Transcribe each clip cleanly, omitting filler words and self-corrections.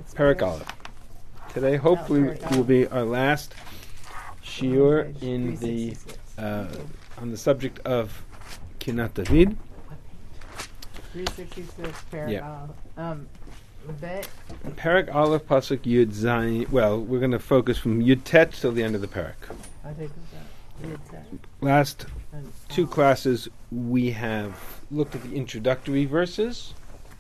Perek Aleph. Today, hopefully, will be our last shiur in the on the subject of Kinat David. 366 Perek Aleph. Perek Aleph pasuk Yud Zayin. Well, we're going to focus from Yud Tet till the end of the Perek. I think Yud Tet. Last two classes, we have looked at the introductory verses.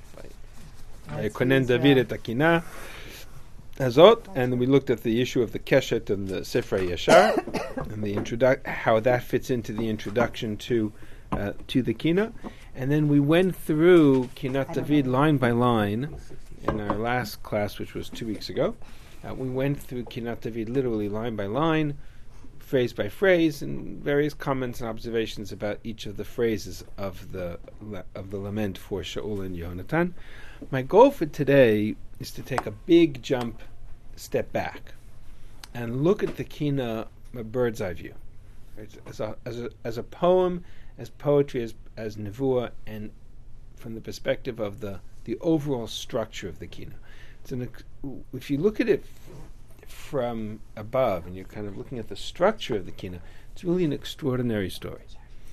Konen David et Akina Hazot, and then we looked at the issue of the Keshet and the Sifrei Yashar, and the how that fits into the introduction to the Kina, and then we went through Kinat David line by line in our last class, which was 2 weeks ago. We went through Kinat David literally line by line, phrase by phrase, and various comments and observations about each of the phrases of the lament for Shaul and Yonatan. My goal for today is to take a big step back and look at the Kina a bird's eye view, right? as a poem, as poetry, as nevuah, and from the perspective of the overall structure of the Kina. If you look at it from above and you're kind of looking at the structure of the Kina, it's really an extraordinary story.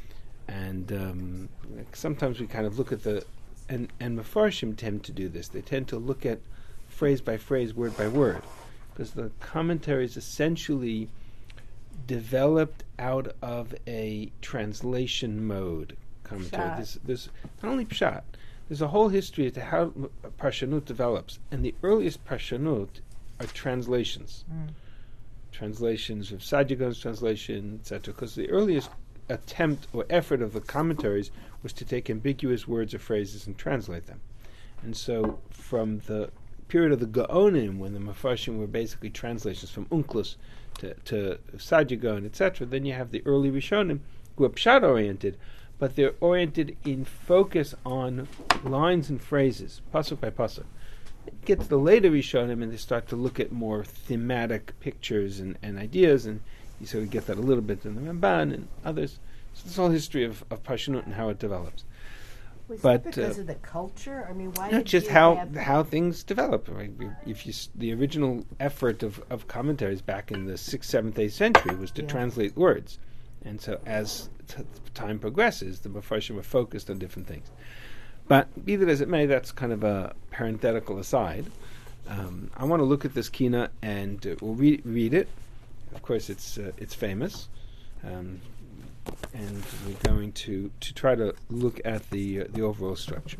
And sometimes we kind of look at and Mefarshim tend to do this. They tend to look at phrase by phrase, word by word, because the commentary is essentially developed out of a translation mode commentary. There's not only pshat. There's a whole history as to how Parshanut develops, and the earliest Parshanut are translations. Translations of Sadigon's translation, etc. Because the earliest attempt or effort of the commentaries was to take ambiguous words or phrases and translate them. And so from the period of the Gaonim, when the Mefarshim were basically translations from Onkelos to Sadigon, etc., then you have the early Rishonim who are pshat-oriented, but they're oriented in focus on lines and phrases, pasuk by pasuk. It gets the later Rishonim, and they start to look at more thematic pictures and ideas, and you sort of get that a little bit in the Ramban and others. So this whole history of Parshanut and how it develops. Was that because of the culture? I mean, why? Not just how things develop. Right? The original effort of commentaries back in the 6th, 7th, 8th century was to translate words, and so as time progresses, the Mefarshim are focused on different things. But be that as it may, that's kind of a parenthetical aside. I want to look at this Kina, and we'll read it. Of course, it's famous, and we're going to try to look at the overall structure.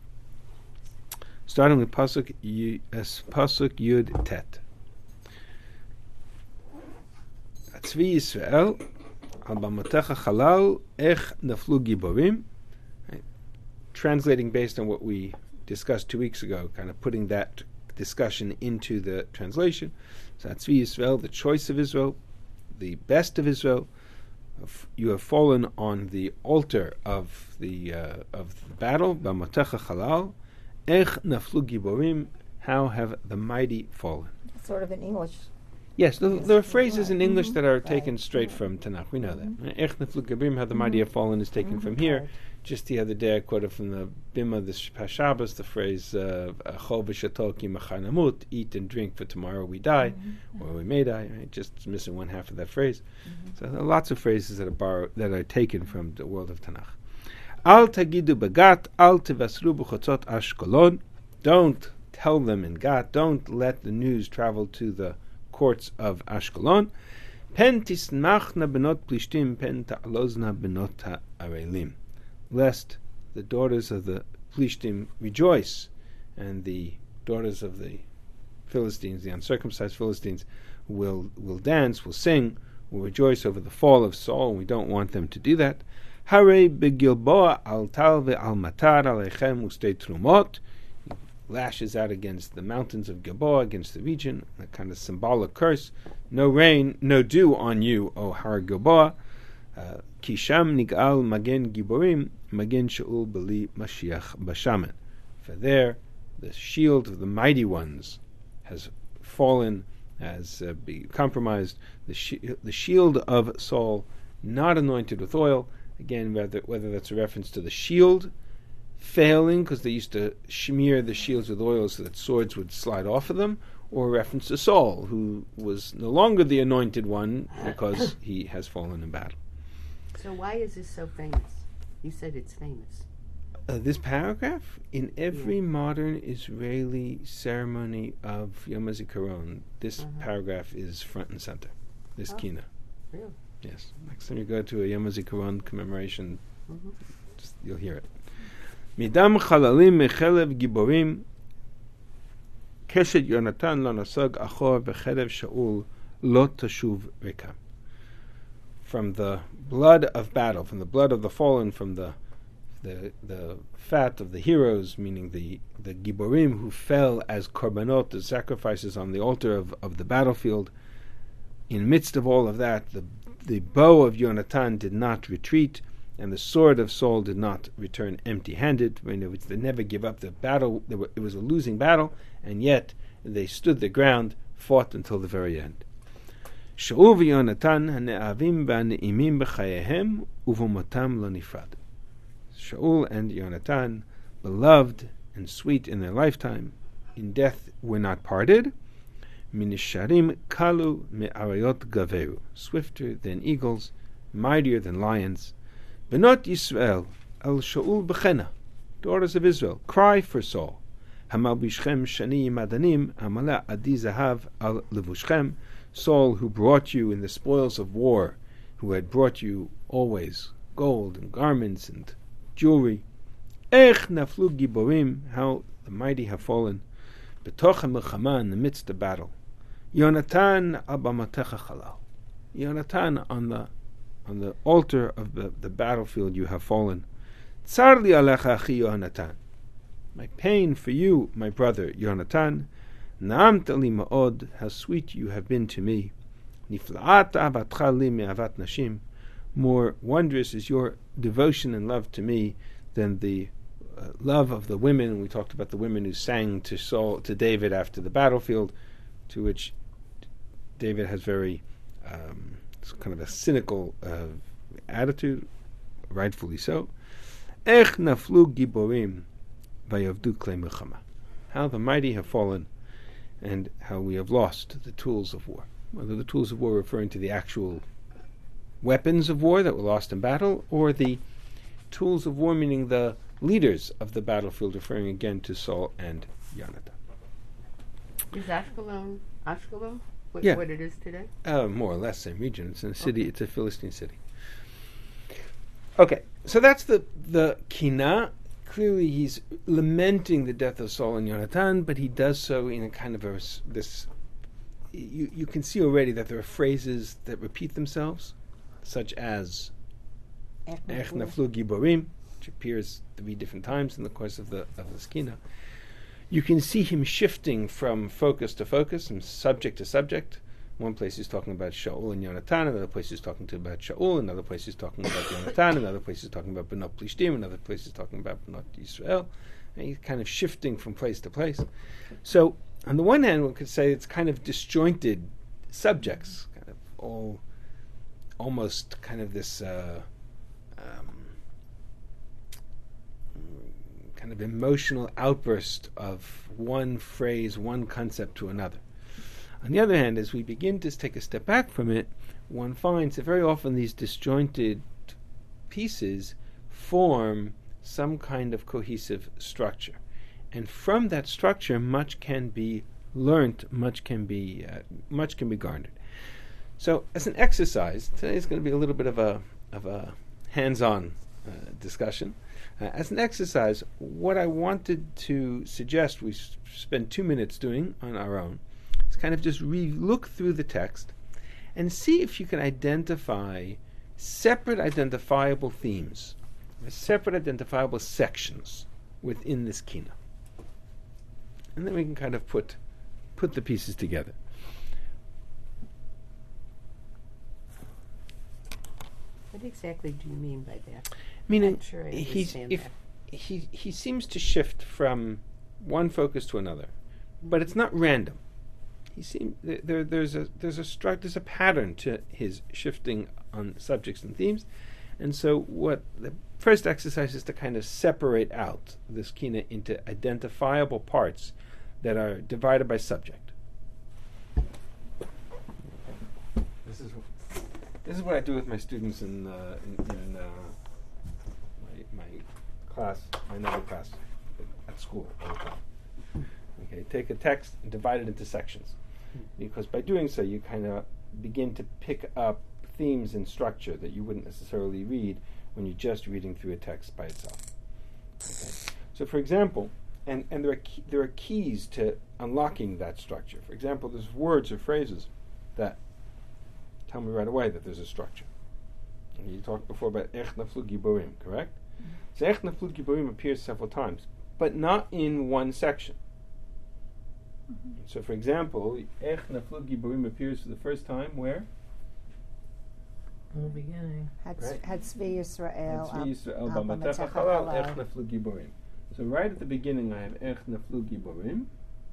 Starting with pasuk Yud Tet. Tzvi Yisrael al bamotecha chalal ech naflu giborim. Translating based on what we discussed 2 weeks ago, kind of putting that discussion into the translation. So Tzvi Yisrael, the choice of Israel, the best of Israel. You have fallen on the altar of the battle. B'motecha chalal, ech naflu giborim. How have the mighty fallen? Sort of in English. Yes, there are phrases in English that are taken straight from Tanakh. We know that. Ech naflu giborim, how the mighty have fallen, is taken from here. Just the other day, I quoted from the Bima, the Shabbos, the phrase "Achol v'shato ki machar namut," eat and drink, for tomorrow we die, or we may die. Right? Just missing one half of that phrase. So there are lots of phrases that are taken from the world of Tanakh. Al tagidu bagat, al tevasru b'chotzot Ashkelon. Don't tell them in Gat. Don't let the news travel to the courts of Ashkelon. Pen tismachna benot plishtim, pen ta'alozna benot ha'arelim. Lest the daughters of the Plishtim rejoice, and the daughters of the Philistines, the uncircumcised Philistines, will dance, will sing, will rejoice over the fall of Saul, and we don't want them to do that. Hare begilboa al talve al matar alechem ustei trumot. He lashes out against the mountains of Gilboa, against the region, a kind of symbolic curse. No rain, no dew on you, O Har Gilboa. Kisham nigal magen giborim magen shaul beli mashiach bashaman. For there, the shield of the mighty ones has fallen, has been compromised. The shield of Saul, not anointed with oil. Again, whether that's a reference to the shield failing because they used to smear the shields with oil so that swords would slide off of them, or a reference to Saul, who was no longer the anointed one because he has fallen in battle. So why is this so famous? You said it's famous. This paragraph, in every modern Israeli ceremony of Yom HaZikaron, this paragraph is front and center. This kina. Really? Yes. Next time you go to a Yom HaZikaron commemoration, you'll hear it. Midam chalalim mechelev giborim keshet Yonatan lo nasag achor v'chelev Shaul lo tashuv rekam. From the blood of battle, from the blood of the fallen, from the fat of the heroes, meaning the giborim who fell as korbanot, as sacrifices on the altar of the battlefield. In the midst of all of that, the bow of Yonatan did not retreat, and the sword of Saul did not return empty-handed. In other words, they never give up the battle. It was a losing battle, and yet they stood their ground, fought until the very end. Shaul v'Yonatan hane'avim v'ane'imim b'chayehem uvomotam lo nifrad. Shaul and Yonatan, beloved and sweet in their lifetime, in death were not parted. Minisharim kalu me'arayot gaveru, swifter than eagles, mightier than lions. Benot Yisrael el Shaul b'chena, daughters of Israel, cry for Saul. Hamalbishchem shani madanim hamala adi zahav al levushchem. Saul, who brought you in the spoils of war, who had brought you always gold and garments and jewelry. Ech naflu giborim, how the mighty have fallen. Betoch ha-milchama, in the midst of battle. Yonatan abamatecha chalal. Yonatan, on the altar of the battlefield you have fallen. Tsar li alecha achi Yonatan. My pain for you, my brother Yonatan. Na'amta li ma'od, how sweet you have been to me. Nifla'at avatcha li me'avat nashim. More wondrous is your devotion and love to me than the love of the women. We talked about the women who sang to David after the battlefield, to which David has very kind of a cynical attitude, rightfully so. Ech naflu giborim vayavdu klei milchama. How the mighty have fallen, and how we have lost the tools of war. Whether the tools of war referring to the actual weapons of war that were lost in battle, or the tools of war meaning the leaders of the battlefield, referring again to Saul and Yonatan. Is Ashkelon what it is today? More or less same region. It's in a city. It's a Philistine city. Okay, so that's the kina. Clearly, he's lamenting the death of Saul and Yonatan, but he does so in a kind of this. You can see already that there are phrases that repeat themselves, such as Ech naflu giborim, which appears 3 different times in the course of the skina. You can see him shifting from focus to focus, from subject to subject. One place he's talking about Shaul and Yonatan, another place he's talking about Shaul, another place he's talking about Yonatan, another place he's talking about Benot Plishtim, another place he's talking about Benot Yisrael. And he's kind of shifting from place to place. So, on the one hand, one could say it's kind of disjointed subjects, kind of all almost kind of this kind of emotional outburst of one phrase, one concept to another. On the other hand, as we begin to take a step back from it, one finds that very often these disjointed pieces form some kind of cohesive structure. And from that structure, much can be learnt, much can be garnered. So, as an exercise, today is going to be a little bit of a hands-on discussion. As an exercise, what I wanted to suggest we spend 2 minutes doing on our own is kind of just look through the text and see if you can identify separate identifiable themes, separate identifiable sections within this kina. And then we can kind of put the pieces together. What exactly do you mean by that? Meaning, I'm sure I understand that. He seems to shift from one focus to another, but it's not random. He seems there's a pattern to his shifting on subjects and themes, and so what first exercise is to kind of separate out this kina into identifiable parts that are divided by subject. This is what I do with my students in my class, my another class at school all the time. Okay, take a text and divide it into sections, because by doing so you kind of begin to pick up themes and structure that you wouldn't necessarily read when you're just reading through a text by itself. Okay. So, for example, and there are keys to unlocking that structure. For example, there's words or phrases that tell me right away that there's a structure. And you talked before about Ech Naflu Giborim, correct? Mm-hmm. So Ech Naflu Giborim appears several times, but not in one section. Mm-hmm. So, for example, Ech Naflu Giborim appears for the first time where? In the beginning. Had Tzvi Yisrael. Tzvi Yisrael b'matecha halal Ech Naflu Giborim. So right at the beginning I have Ech Naflu Giborim.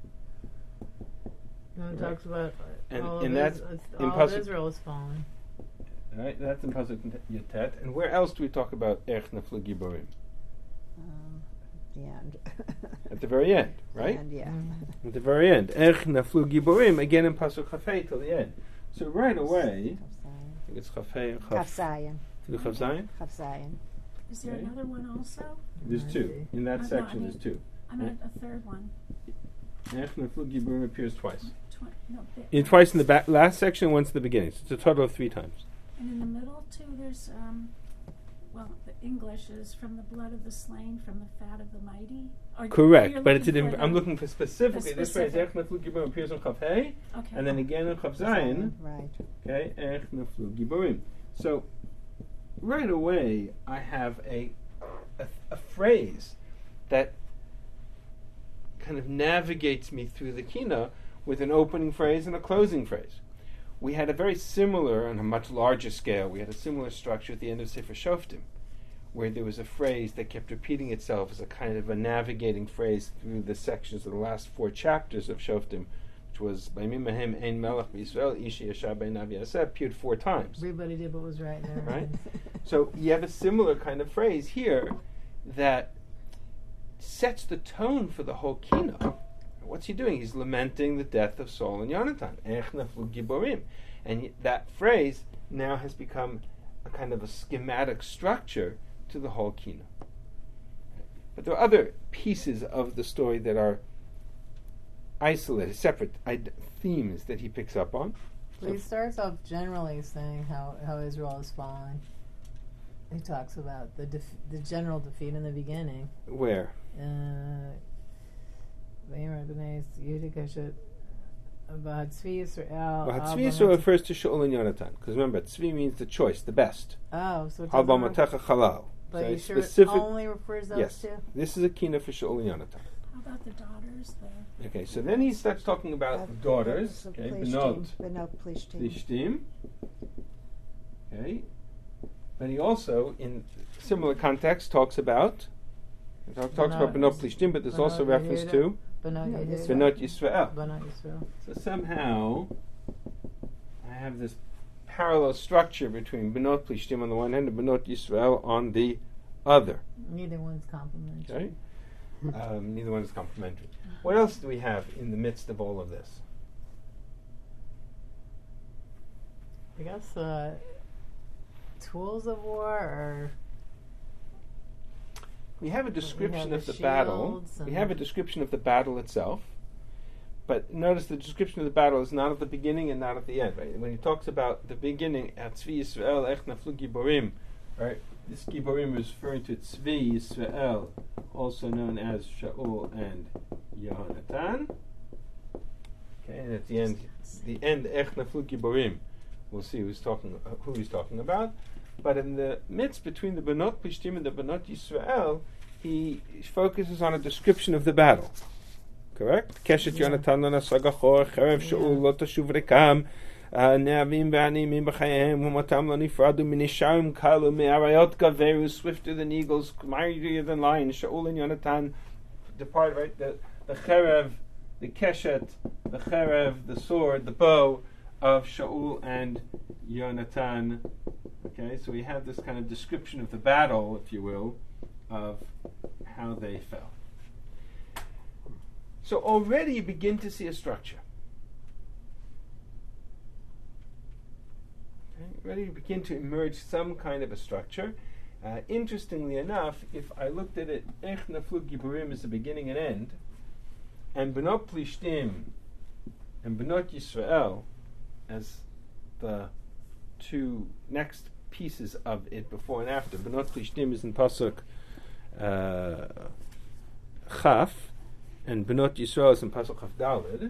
And it talks about and that's in all of Israel is fallen. Right, that's in Pasuk Yatet. And where else do we talk about Ech Naflu Giborim? The end. At the very end, right? The end, yeah. At the very end. Ech Naflu Giborim, again in Pasuk Chafei till the end. So right away, I think it's Chafei and Chaf Zayin. Chaf Zayin? Chaf Zayin. Is there another one also? There's two. In that section, there's two. I meant a third one. Ech Naflu Giborim appears twice. No, Twice in the last section, once at the beginning. So it's a total of 3 times. And in the middle, too, there's, the English is from the blood of the slain, from the fat of the mighty. Correct, but I'm looking for specifically. This phrase, Ech Naflu Giborim, appears on Chaf Hei, and then again on Chaf Zayin. Right. Okay, Ech Naflu Giborim. So, right away, I have a phrase that kind of navigates me through the kina with an opening phrase and a closing phrase. We had a very similar, on a much larger scale, we had a similar structure at the end of Sefer Shoftim, where there was a phrase that kept repeating itself as a kind of a navigating phrase through the sections of the last 4 chapters of Shoftim, which was B'yamim Mahem Ein Melech B'Yisrael Ishi Yashar Bein Navi Yaseh, appeared 4 times. Everybody did what was right there. Right? So you have a similar kind of phrase here that sets the tone for the whole kina. What's he doing? He's lamenting the death of Saul and Yonatan. Ech Naflu Giborim. And that phrase now has become a kind of a schematic structure to the whole kina. But there are other pieces of the story that are isolated, separate themes that he picks up on. Well, he starts off generally saying how Israel is falling. He talks about the general defeat in the beginning. Where? About Tzvi Yisrael. Tzvi Yisrael refers to Shaul and Yonatan, because remember, Tzvi means the choice, the best. Oh, so it Hal b'matecha halal. But so you sure it only refers those two? This is a kina for Shaul and Yonatan. How about the daughters there? Okay, so then he starts talking about daughters. Okay, Benot Plishtim. Okay, but he also, in similar context, talks about Benot Plishtim, but there's also reference to Benot Yisrael. So somehow I have this parallel structure between Benot Plishtim on the one hand and Benot Yisrael on the other. Neither one's complementary. Okay. Neither one is complementary. What else do we have in the midst of all of this? I guess tools of war, or we have a description of the battle. We have a description of the battle itself. But notice the description of the battle is not at the beginning and not at the end. Right? When he talks about the beginning, at Tzvi Yisrael Ech Naflu Giborim, right? This Giborim is referring to Tzvi Yisrael, also known as Shaul and Yonatan. Okay, and at the end Ech Naflu Giborim, we'll see who he's talking about. But in the midst between the Benot Plishtim and the Benot Yisrael, he focuses on a description of the battle. Correct? Keshet Yonatan lo nasagachor, Cherev Shaul lo tashuv rekam, Ne'avim ve'animim b'chayehem, Umatam lo nifradu minisharim kalu, Me'arayot gaveru, swifter than eagles, mightier than lions. Shaul and Yonatan depart, right? The Cherev, the Keshet, the Cherev, the sword, the bow of Shaul and Yonatan. Okay, so we have this kind of description of the battle, if you will, of how they fell. So already you begin to see a structure. Okay, already you begin to emerge some kind of a structure. Interestingly enough, if I looked at it, Ech Naflu Giburim is the beginning and end, and Benot Plishtim and Benot Yisrael as the two next pieces of it before and after. Benot Plishtim is in Pasuk Chaf, and Benot Yisrael is in Pasuk Chaf Daled.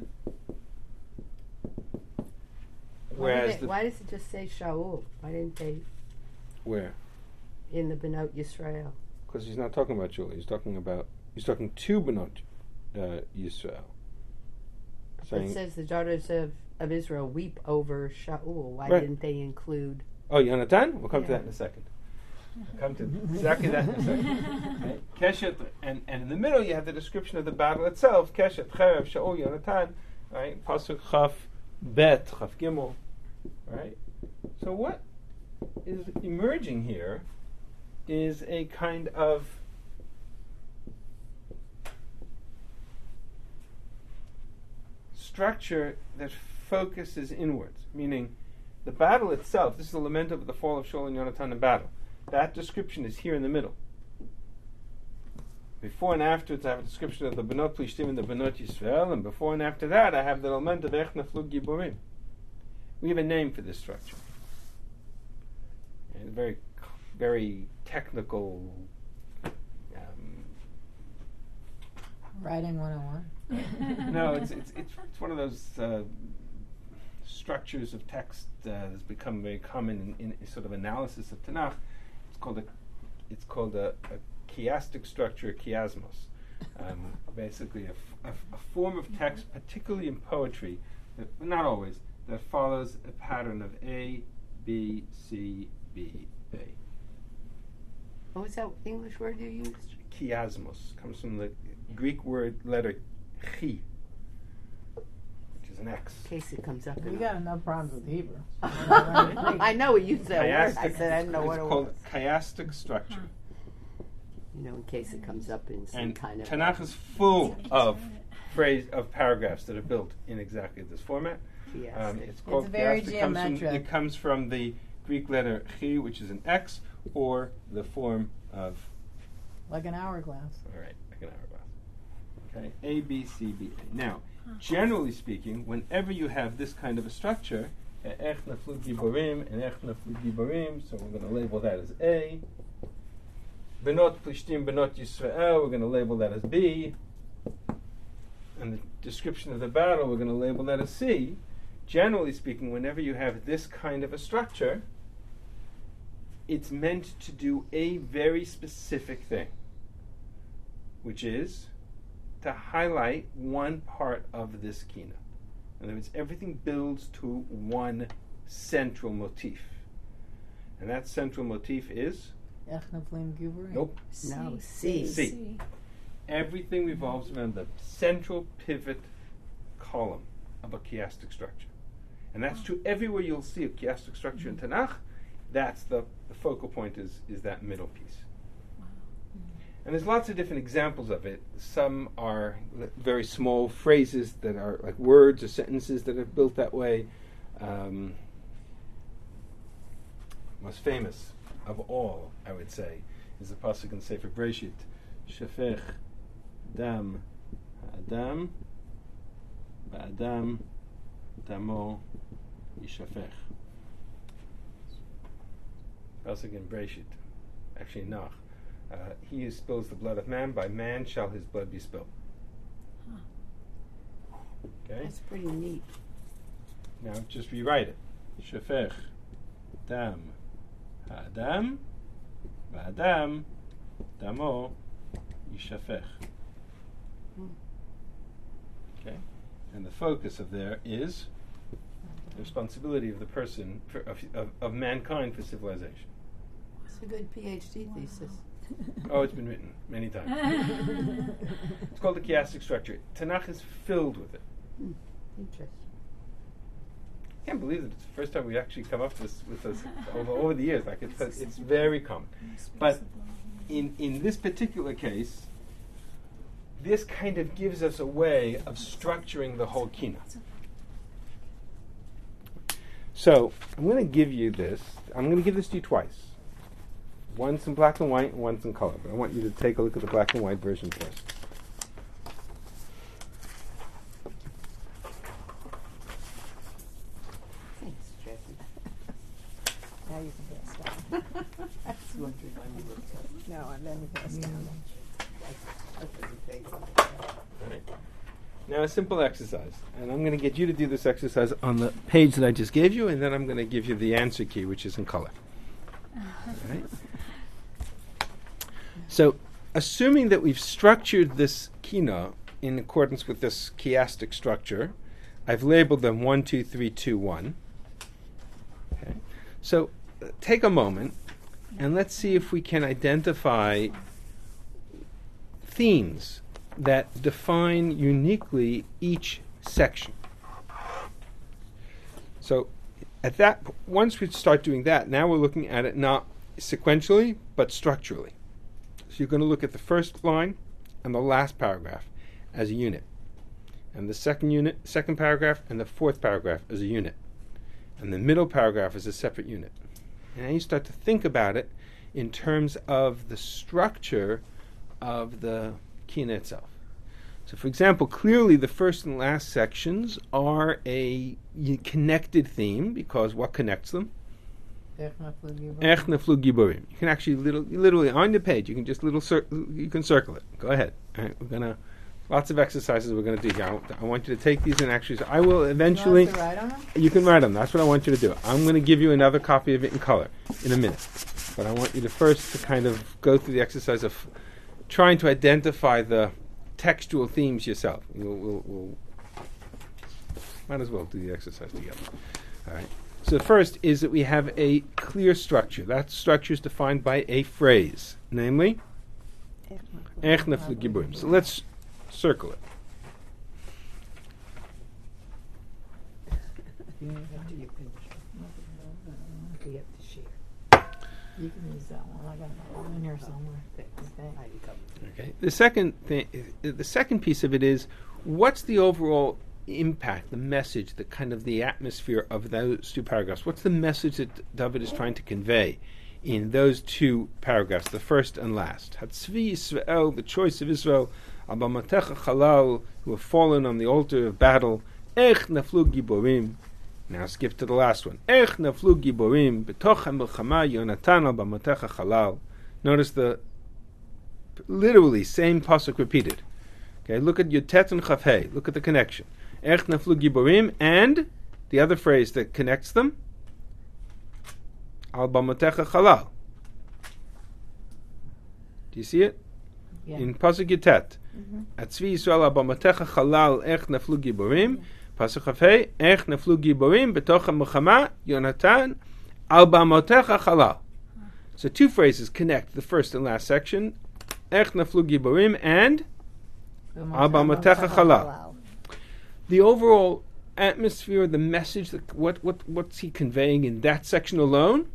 Whereas Why does it just say Shaul? Why didn't they where? in the Benot Yisrael? Because he's not talking about Shaul. He's talking to Benot Yisrael. It says the daughters of Israel weep over Shaul. Why Right. didn't they include? Oh, Yonatan? We'll come to Yeah. that in a second. We'll come to exactly that in a second. Okay. Keshet, and in the middle you have the description of the battle itself. Keshet, Cherev, Shaul, Yonatan. Right? Pasuk Chaf Bet, Chaf Gimel. Right? So what is emerging here is a kind of structure that focuses inwards, meaning the battle itself. This is a lament of the fall of Shaul and Yonatan in battle. That description is here in the middle. Before and afterwards, I have a description of the Benot Plishtim and the Benot Yisrael, and before and after that, I have the lament of Ech Naflu Giburim. We have a name for this structure. And very, very technical. Writing 101. No, it's one of those structures of text that's become very common in sort of analysis of Tanakh. It's called a chiastic structure, chiasmos. Basically, a form of text, particularly in poetry, but not always, that follows a pattern of A, B, C, B, A. What was that English word you used? Chiasmos comes from the Greek word letter chi, which is an X. In case it comes up. We got enough problems with Hebrew. I know we used that word. I Chiastic, said I didn't know what it it's was. called chiastic structure. You know, in case it comes up in some And kind of. Tanakh is full of paragraphs that are built in exactly this format. Chiastic. It's called It's very chiastic. geometric. It comes from the Greek letter chi, which is an X, or the form of, Like an hourglass. all right, like an hourglass. Okay, A, B, C, B, A. Now, generally speaking, whenever you have this kind of a structure, Ech Naflu Giborim and Ech Naflu Giborim, so we're going to label that as A. Benot Plishtim, Benot Yisrael, we're going to label that as B. And the description of the battle, we're going to label that as C. Generally speaking, whenever you have this kind of a structure, it's meant to do a very specific thing, which is to highlight one part of this kina. In other words, everything builds to one central motif. And that central motif is? Ech Naflim Giburim. Nope. No, C. C. Everything revolves around the central pivot column of a chiastic structure. And that's true everywhere you'll see a chiastic structure in Tanakh. That's the focal point is that middle piece. And there's lots of different examples of it. Some are very small phrases that are like words or sentences that are built that way. Most famous of all, I would say, is the pasuk in Sefer Breshit, Shefech Dam Adam Ba'adam Damo Yishafech. Pasuk in Breshit, actually Nach. He who spills the blood of man, by man shall his blood be spilled. Okay? That's pretty neat. Now just rewrite it. Shefech Dam Adam Ba'adam Damo Yishafech. Okay? And the focus of there is the responsibility of the person, of mankind for civilization. It's a good PhD thesis. Oh, it's been written many times. It's called the chiastic structure. Tanakh is filled with it. Interesting. can't believe it. It's the first time we actually come up with this over the years. Like it's very common. But in this particular case, this kind of gives us a way of structuring the whole kina. So I'm going to give you this. I'm going to give this to you twice. Once in black and white and once in color. But I want you to take a look at the black and white version first. Thanks, Jackie. Now you can pass down. No, and then you pass down. Right. Now a simple exercise. And I'm going to get you to do this exercise on the page that I just gave you, and then I'm going to give you the answer key, which is in color. Right? So, assuming that we've structured this kina in accordance with this chiastic structure, I've labeled them 1, 2, 3, 2, 1. Okay. So, take a moment and let's see if we can identify themes that define uniquely each section. So, once we start doing that, now we're looking at it not sequentially, but structurally. So you're going to look at the first line and the last paragraph as a unit, and the second paragraph, and the fourth paragraph as a unit, and the middle paragraph is a separate unit. And now you start to think about it in terms of the structure of the kina itself. So, for example, clearly the first and last sections are a connected theme, because what connects them? Ech naflu giborim. You can actually literally on the page. You can just you can circle it. Go ahead. All right, we're gonna lots of exercises we're gonna do here. I want you to take these and actually. I will eventually. You want to write on them? You can write them. That's what I want you to do. I'm going to give you another copy of it in color in a minute, but I want you to first to kind of go through the exercise of trying to identify the textual themes yourself. We'll might as well do the exercise together. All right. So the first is that we have a clear structure. That structure is defined by a phrase, namely, Ech naflu giborim. So let's circle it. You can use that one. I got it in here somewhere. Okay. The second piece of it is, what's the overall impact, the message, the kind of the atmosphere of those two paragraphs? What's the message that David is trying to convey in those two paragraphs, the first and last? Hatzvi Yisrael, the choice of Israel, Abamatecha Chalal, who have fallen on the altar of battle, Ech naflu giborim. Now skip to the last one. Ech naflu giborim, betoch ha-milchama Yonatan Abamatecha Chalal. Notice the literally same pasuk repeated. Okay, look at Yotet and Chafhei. Look at the connection. Ech naflu giborim, and the other phrase that connects them, Al bamotecha chalal. Do you see it? Yeah. In pasuk Yotet. Atzvi Yisrael al bamotecha chalal ech naflu giborim. Pasuk Chafhei, ech naflu giborim betoch ha-milchama Yonatan al bamotecha chalal. So two phrases connect the first and last section. Ech naflu giborim and Al bamotecha chalal. The overall atmosphere, the message, what's he conveying in that section alone?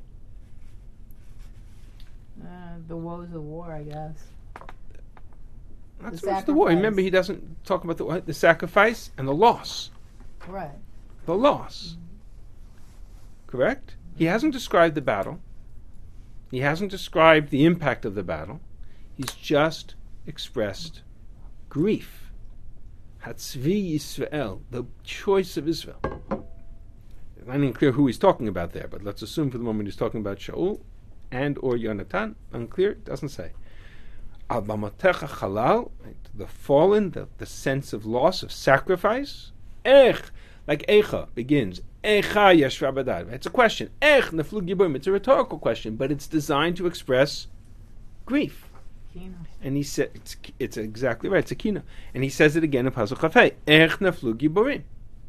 The woes of war, I guess. Not The so much the war. sacrifice. Remember, he doesn't talk about the sacrifice and the loss. Right. The loss. Correct? He hasn't described the battle. He hasn't described the impact of the battle. He's just expressed grief. Hatzvi Yisrael, the choice of Israel. It's not even clear who he's talking about there, but let's assume for the moment he's talking about Shaul and or Yonatan. Unclear, it doesn't say. Al bamotecha chalal, the fallen, the sense of loss, of sacrifice. Ech, like Echa begins. Echa yashra badad. It's a question. Ech naflu giborim. It's a rhetorical question, but it's designed to express grief. Kina. And he said, it's exactly right, it's a kina. And he says it again in Pasuk Chafei, Ech naflu giborim.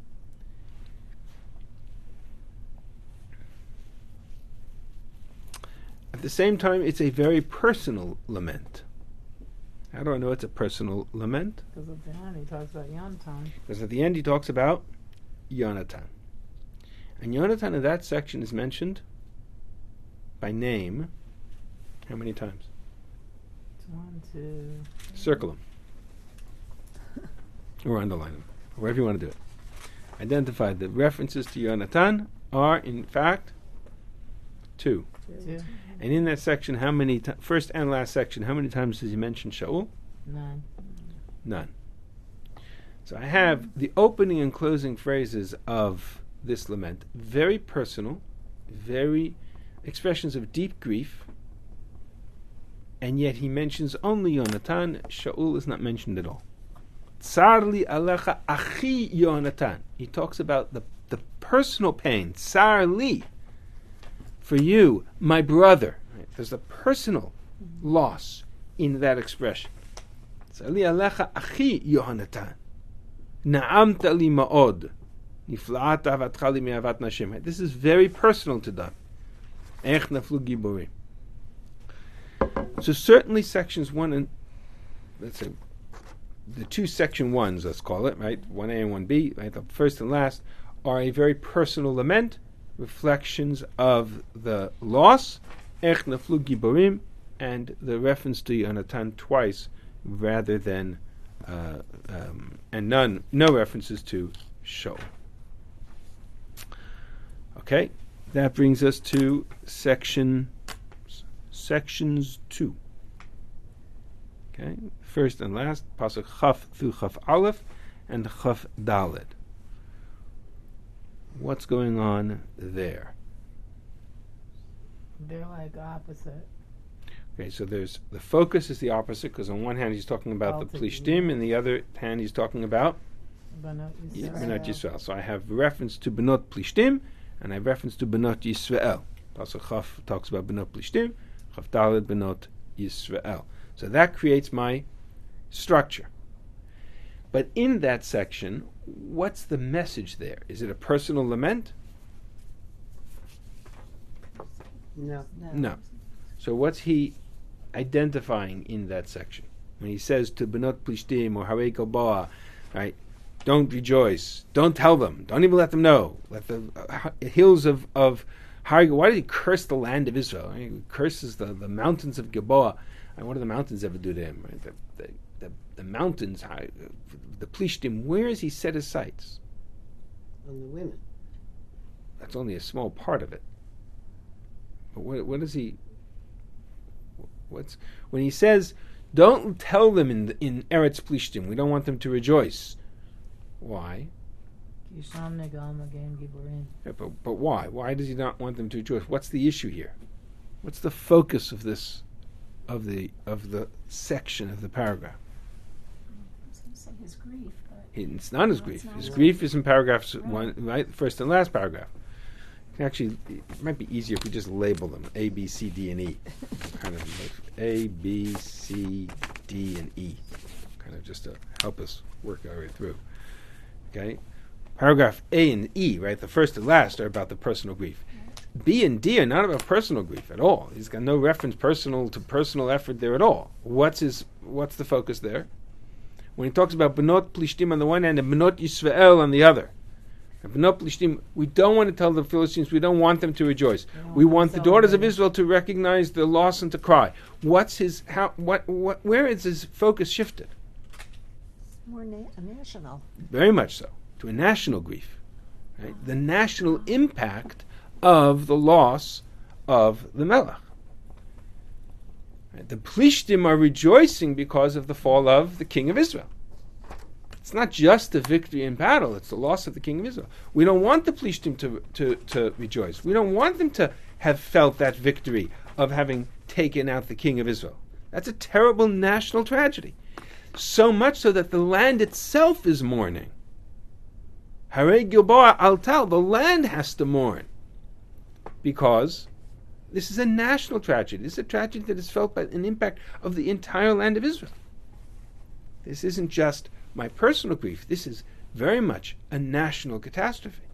At the same time, it's a very personal lament. How do I know it's a personal lament? Because at the end he talks about Yonatan. Because at the end he talks about Yonatan. And Yonatan in that section is mentioned by name how many times? It's 1, 2. Circle them. Or underline them. Wherever you want to do it. Identify the references to Yonatan are, in fact, 2. 2. And in that section, how many first and last section, how many times does he mention Shaul? None. None. So I have the opening and closing phrases of this lament, very personal, very expressions of deep grief, and yet he mentions only Yonatan. Shaul is not mentioned at all. Tsar li alecha achi Yonatan. He talks about the personal pain. Tsar li, for you, my brother. Right? There's a personal loss in that expression. Tsar li alecha achi Yonatan. Na'amta li ma'od. Nifla'at avatcha li me'avat nashim. This is very personal to them. Ech naflu giborim. So certainly sections 1 and, let's say, the 2 section 1s, let's call it, right, 1A and 1B, right, the first and last, are a very personal lament, reflections of the loss, Ech naflu giborim, and the reference to Yonatan twice, rather than, and no references to Shaul. Okay, that brings us to sections 2. Okay, first and last, pasuk Chaf through Chaf Aleph and Chaf Daled. What's going on there? They're like opposite. Okay, so there's the focus is the opposite, because on one hand he's talking about the Plishtim, and the other hand he's talking about Benot Benot Yisrael. So I have reference to Benot Plishtim, and I have reference to Benot Yisrael. Pasuk Chaf talks about Benot Plishtim, Chaf Daled Benot Yisrael. So that creates my structure. But in that section, what's the message there? Is it a personal lament? No. No. So what's he identifying in that section? When he says to Benot Plishtim or Harei Gilboa, right, don't rejoice, don't tell them, don't even let them know. Let the hills of Harei, why did he curse the land of Israel? He curses the mountains of Gilboa. And what do the mountains ever do to him? Right? The mountains, the Plishtim, where has he set his sights? On the women. That's only a small part of it. But what is he? When he says, "Don't tell them in Eretz Plishtim, we don't want them to rejoice." Why? Yeah, but why? Why does he not want them to rejoice? What's the issue here? What's the focus of this? Of the section of the paragraph. I was going to say his grief, but It's not his No, grief. it's not His his grief is in paragraphs Right. 1, right, first and last paragraph. Actually, it might be easier if we just label them A, B, C, D, and E. Kind of like A, B, C, D, and E. Kind of just to help us work our way through. Okay, paragraph A and E, right, the first and last are about the personal grief. B and D are not about personal grief at all. He's got no reference to personal effort there at all. What's the focus there? When he talks about Benot Plishtim on the one hand and Benot Yisrael on the other. And Benot Plishtim, we don't want to tell the Philistines, we don't want them to rejoice. We want the daughters of Israel to recognize the loss and to cry. Where is his focus shifted? More national. Very much so, to a national grief. Right? The national impact of the loss of the Melech. Right? The Plishtim are rejoicing because of the fall of the king of Israel. It's not just the victory in battle, it's the loss of the king of Israel. We don't want the Plishtim to rejoice. We don't want them to have felt that victory of having taken out the king of Israel. That's a terrible national tragedy. So much so that the land itself is mourning. Harei Gilboa Altal, the land has to mourn. Because this is a national tragedy. This is a tragedy that is felt by an impact of the entire land of Israel. This isn't just my personal grief. This is very much a national catastrophe.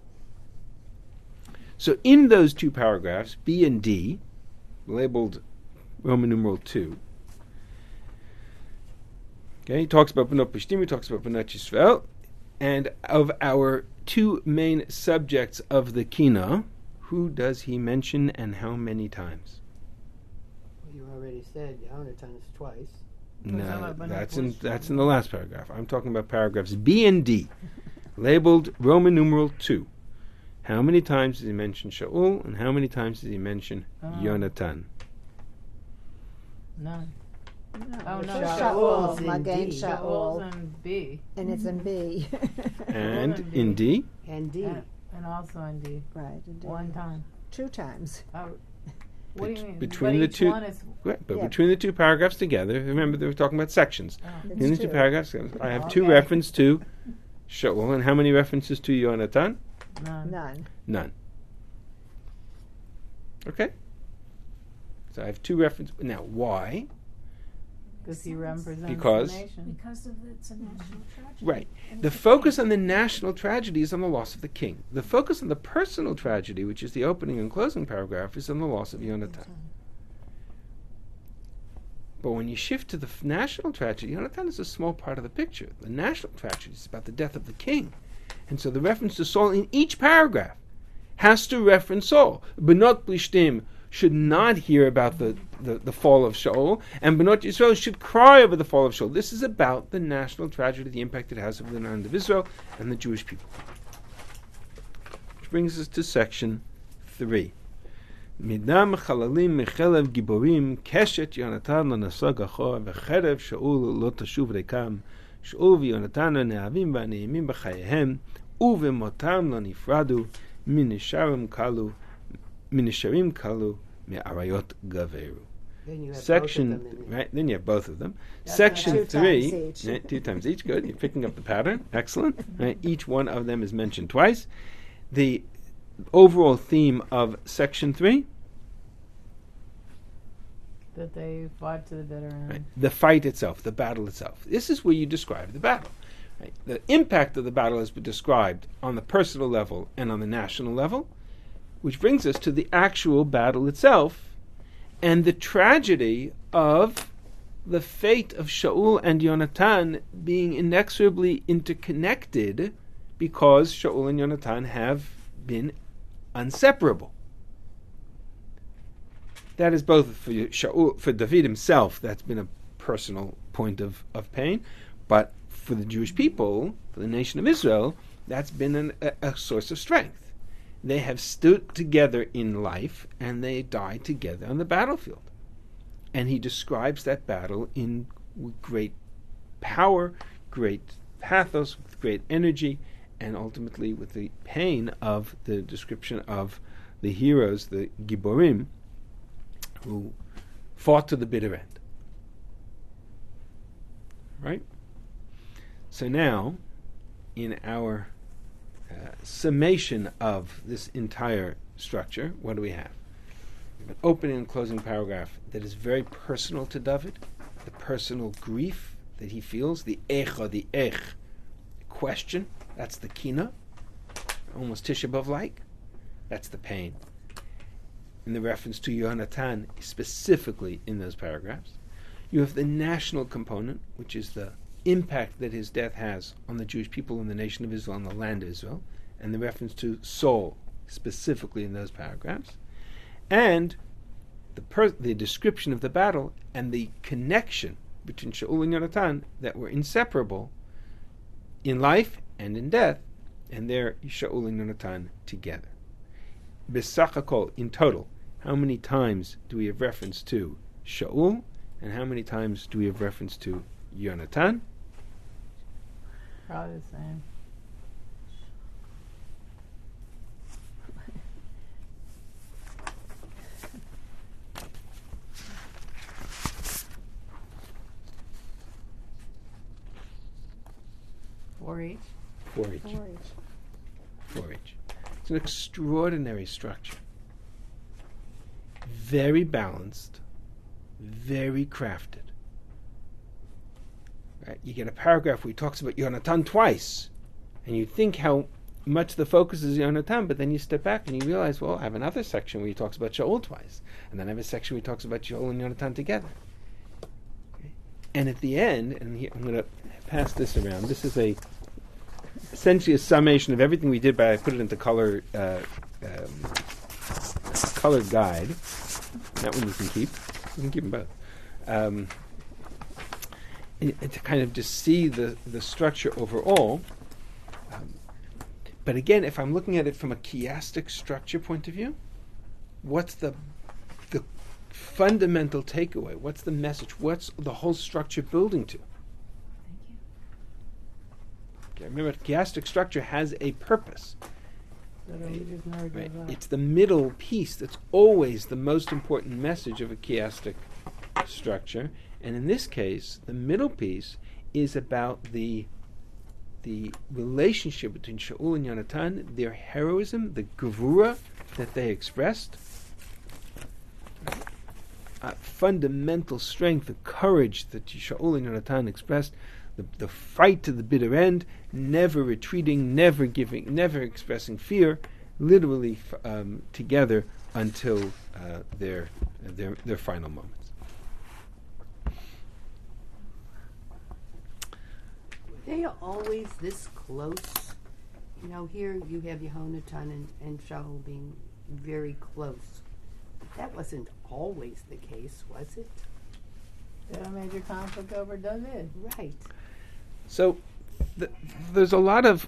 So in those 2 paragraphs, B and D, labeled Roman numeral 2, okay, he talks about Benot Plishtim, he talks about Benot Yisrael. And of our two main subjects of the Kina, who does he mention and how many times? Well, you already said Yonatan is twice. No, that's in the last paragraph. I'm talking about paragraphs B and D, labeled Roman numeral 2. How many times does he mention Shaul, and how many times does he mention Yonatan? None. No, Oh, no, Shaul, Shaul's in Magen D. Shaul's Shaul, in B. and it's in B. And in D, And D. And also in D. Right, in D. One time. 2 times. Oh, what do you mean? between But the each two- one is, right, but Yeah. between the two paragraphs together, remember they were talking about sections. oh, It's In the two 2. paragraphs, I have two Okay. references to Shaul, and how many references to Yonatan? none. None. None. Okay? So I have two references. Now, why? Because he represents Because- the nation. Because of it's a national tragedy. Right. And The it's a focus king. on the national tragedy is on the loss of the king. The focus on the personal tragedy, which is the opening and closing paragraph, is on the loss of Yonatan. But when you shift to the national tragedy, Yonatan is a small part of the picture. The national tragedy is about the death of the king. And so the reference to Saul in each paragraph has to reference Saul. Benot Plishtim should not hear about the fall of Shaul, and Benot Yisrael should cry over the fall of Shaul. This is about the national tragedy, the impact it has over the land of Israel and the Jewish people. Which brings us to section 3. Midam chalalim mechelev giborim keshet Yonatan l'nasa gachor v'cherev Shaul lo tashuv rekam Shaul v'Yonatan l'ne'avim v'ne'imim b'chayehem uvemotam l'nifradu minisharim kalu me'arayot gaveru. Then you have Section both of them in there. right. Then you have both of them. That's Section right. 2 3, times each. right, 2 times each. Good. You're picking up the pattern. Excellent. Right. Each one of them is mentioned twice. The overall theme of section 3, That they fought to the bitter end. right, the fight itself, the battle itself. This is where you describe the battle. Right. The impact of the battle has been described on the personal level and on the national level, which brings us to the actual battle itself and the tragedy of the fate of Shaul and Yonatan being inexorably interconnected because Shaul and Yonatan have been inseparable. That is both for Shaul, for David himself, that's been a personal point of pain, but for the Jewish people, for the nation of Israel, that's been a source of strength. They have stood together in life and they died together on the battlefield. And he describes that battle in great power, great pathos, with great energy, and ultimately with the pain of the description of the heroes, the Giborim, who fought to the bitter end. Right? So now, in our summation of this entire structure, what do we have? We have an opening and closing paragraph that is very personal to David, the personal grief that he feels, the question, that's the kina, almost Tisha B'Av-like, that's the pain. And the reference to Yonatan specifically in those paragraphs. You have the national component, which is the impact that his death has on the Jewish people and the nation of Israel and the land of Israel, and the reference to Saul specifically in those paragraphs, and the description of the battle and the connection between Shaul and Yonatan that were inseparable in life and in death, and there Shaul and Yonatan together. Besach hakol, in total, how many times do we have reference to Shaul, and how many times do we have reference to Yonatan? Probably the same. For each. For each. For each. It's an extraordinary structure. Very balanced, very crafted. Right? You get a paragraph where he talks about Yonatan twice, and you think how much the focus is Yonatan, but then you step back and you realize, well, I have another section where he talks about Shaul twice, and then I have a section where he talks about Shaul and Yonatan together. Okay? And at the end, and here, I'm going to pass this around. This is a essentially a summation of everything we did, but I put it into colored guide. That one you can keep. You can keep them both. To kind of just see the structure overall. But again, if I'm looking at it from a chiastic structure point of view, what's the fundamental takeaway? What's the message? What's the whole structure building to? Okay, remember, chiastic structure has a purpose. Right? It's the middle piece that's always the most important message of a chiastic structure. And in this case, the middle piece is about the relationship between Shaul and Yonatan, their heroism, the gevura that they expressed, fundamental strength, the courage that Shaul and Yonatan expressed, the fight to the bitter end, never retreating, never giving, never expressing fear, literally together until their final moments. They are always this close. You know, here you have Yehonatan and Shaul being very close. But that wasn't always the case, was it? They had a major conflict over David. Right. So there's a lot of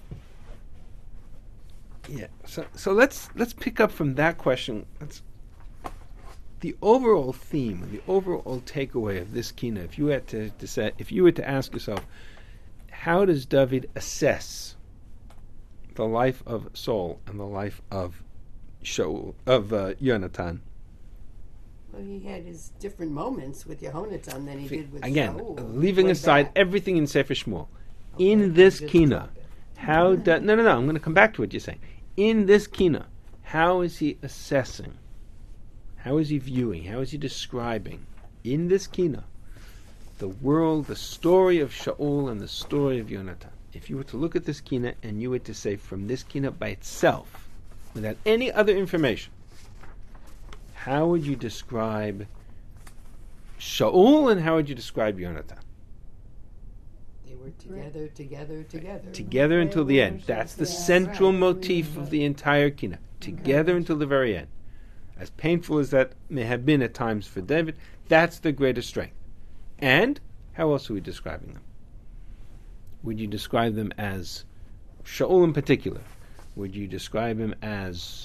So let's pick up from that question. The overall theme, the overall takeaway of this kina. If you had to say, if you were to ask yourself, how does David assess the life of Saul and the life of Shaul, of Yonatan? Well, he had his different moments with Yehonatan than he did with Again, Shaul. leaving aside everything in Sefer Shmuel. In this kina, how does... No, I'm going to come back to what you're saying. In this kina, how is he assessing? How is he viewing? How is he describing? In this kina, the world, the story of Shaul and the story of Yonatan. If you were to look at this kina and you were to say from this kina by itself, without any other information, how would you describe Shaul and how would you describe Yonatan? They were together. Together until the end. That's the central motif of the entire kina. Together until the very end. As painful as that may have been at times for David, that's the greatest strength. And how else are we describing them? Would you describe them as Shaul in particular? Would you describe him as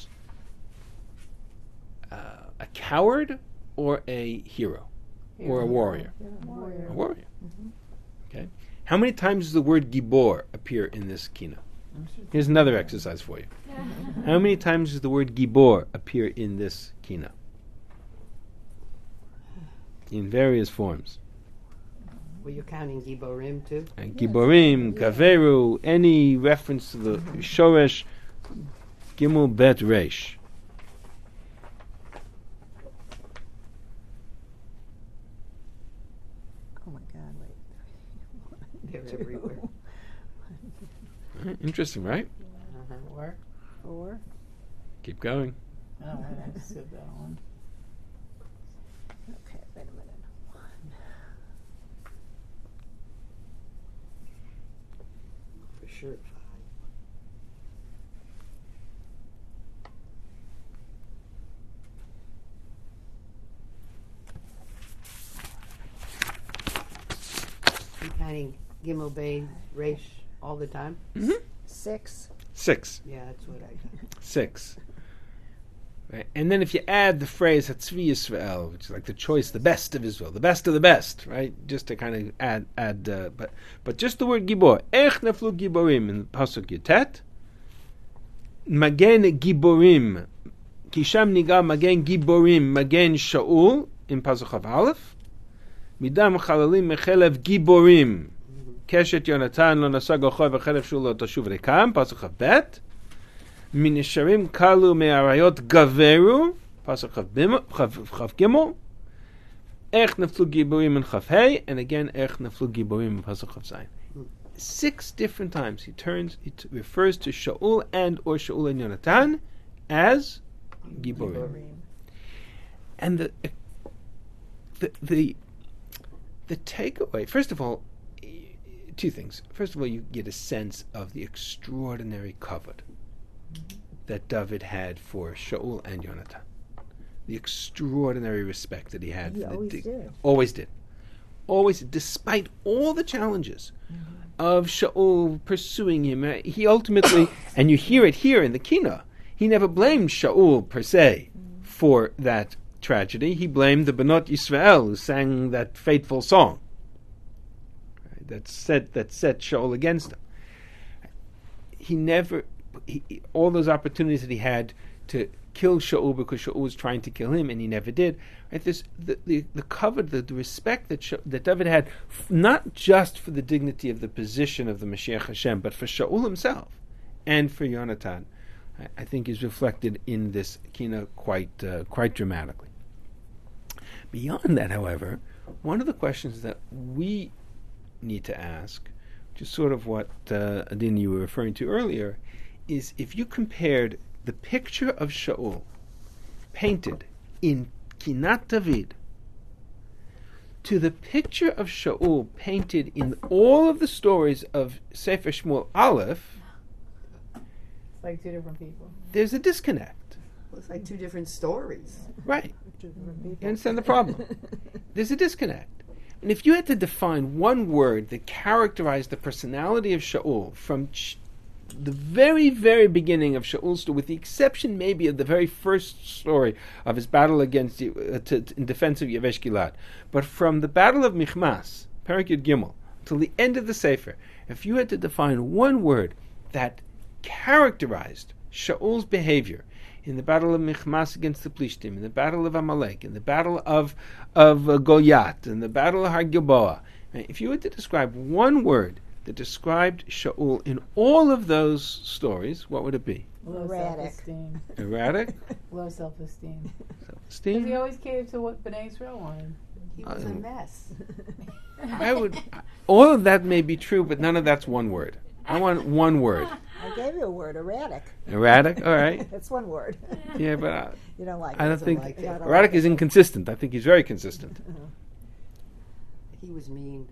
a coward or a hero? Or a warrior? A warrior. Mm-hmm. Okay. How many times does the word gibor appear in this kina? Here's another exercise for you. How many times does the word gibor appear in this kina? In various forms. Were you counting Giborim too? And Giborim, Kaveru, any reference to the Shoresh, Gimel Bet Resh. Oh my God, wait. They're everywhere. Interesting, right? Four. Keep going. Oh, I said that one. Okay, wait a minute. For sure. 5. You counting Gimel Bay Resh all the time? Mm-hmm. 6. 6. Yeah, that's what I got. 6. Right. And then if you add the phrase Hatzvi Yisrael, which is like the choice, the best of Israel, the best of the best, right? Just to kind of add, but just the word Gibor, Ech Neflu Giborim in Pasuk Yutet, Magen Giborim, Kisham Niga Magen Giborim, Magen Shaul in Pasuk Chav Aleph, Midam Chalalim Mechelev Giborim, Keshet Yonatan Lo Nasag Ochov V'Chelev Shaul Lo Tashuv Rekam, Pasuk Chav Bet, Minisharim Kalu Me'arayot Gaveru, Pasuk Chav Gimel, Ech Neflu Giborim in Chav Hey, and again Ech Neflu Giborim in Pasuk Chav Zayin. 6 different times he refers to Shaul and or Shaul and Yonatan as Giborim. And the takeaway, first of all, two things. First of all, you get a sense of the extraordinary kavod that David had for Shaul and Yonatan. The extraordinary respect that he had. He for always the did. Always did. Always, despite all the challenges of Shaul pursuing him, he ultimately, and you hear it here in the Kina, he never blamed Shaul per se for that tragedy. He blamed the Benot Yisrael who sang that fateful song that set Shaul against him. All those opportunities that he had to kill Shaul because Shaul was trying to kill him, and he never did. Right? The kavod, the respect that David had, not just for the dignity of the position of the Mashiach Hashem, but for Shaul himself and for Yonatan, I think is reflected in this Kina quite dramatically. Beyond that, however, one of the questions that we need to ask, which is sort of what Adina you were referring to earlier, is if you compared the picture of Shaul painted in Kinat David to the picture of Shaul painted in all of the stories of Sefer Shmuel Aleph, It's like two different people. there's a disconnect. It's like two different stories. Right. Two different people. You understand the problem? There's a disconnect. And if you had to define one word that characterized the personality of Shaul from the very, very beginning of Shaul's story, with the exception maybe of the very first story of his battle against in defense of Yavesh Gilad, but from the Battle of Michmas, Perek Yud Gimel, till the end of the Sefer, if you had to define one word that characterized Shaul's behavior in the Battle of Michmas against the Plishtim, in the Battle of Amalek, in the Battle of Goliath, in the Battle of Har Gilboa, right? If you were to describe one word that described Shaul in all of those stories, what would it be? Low Erratic. self-esteem. Erratic? Low self-esteem. Because Self-esteem? he always catered to what Bnei Israel wanted. He was a mess. All of that may be true, but none of that's one word. I want one word. I gave you a word, erratic. Erratic? All right. That's one word. Yeah, but You don't like it. I don't think... like it. Yeah, I don't Erratic like is it. inconsistent. I think he's very consistent. He was mean.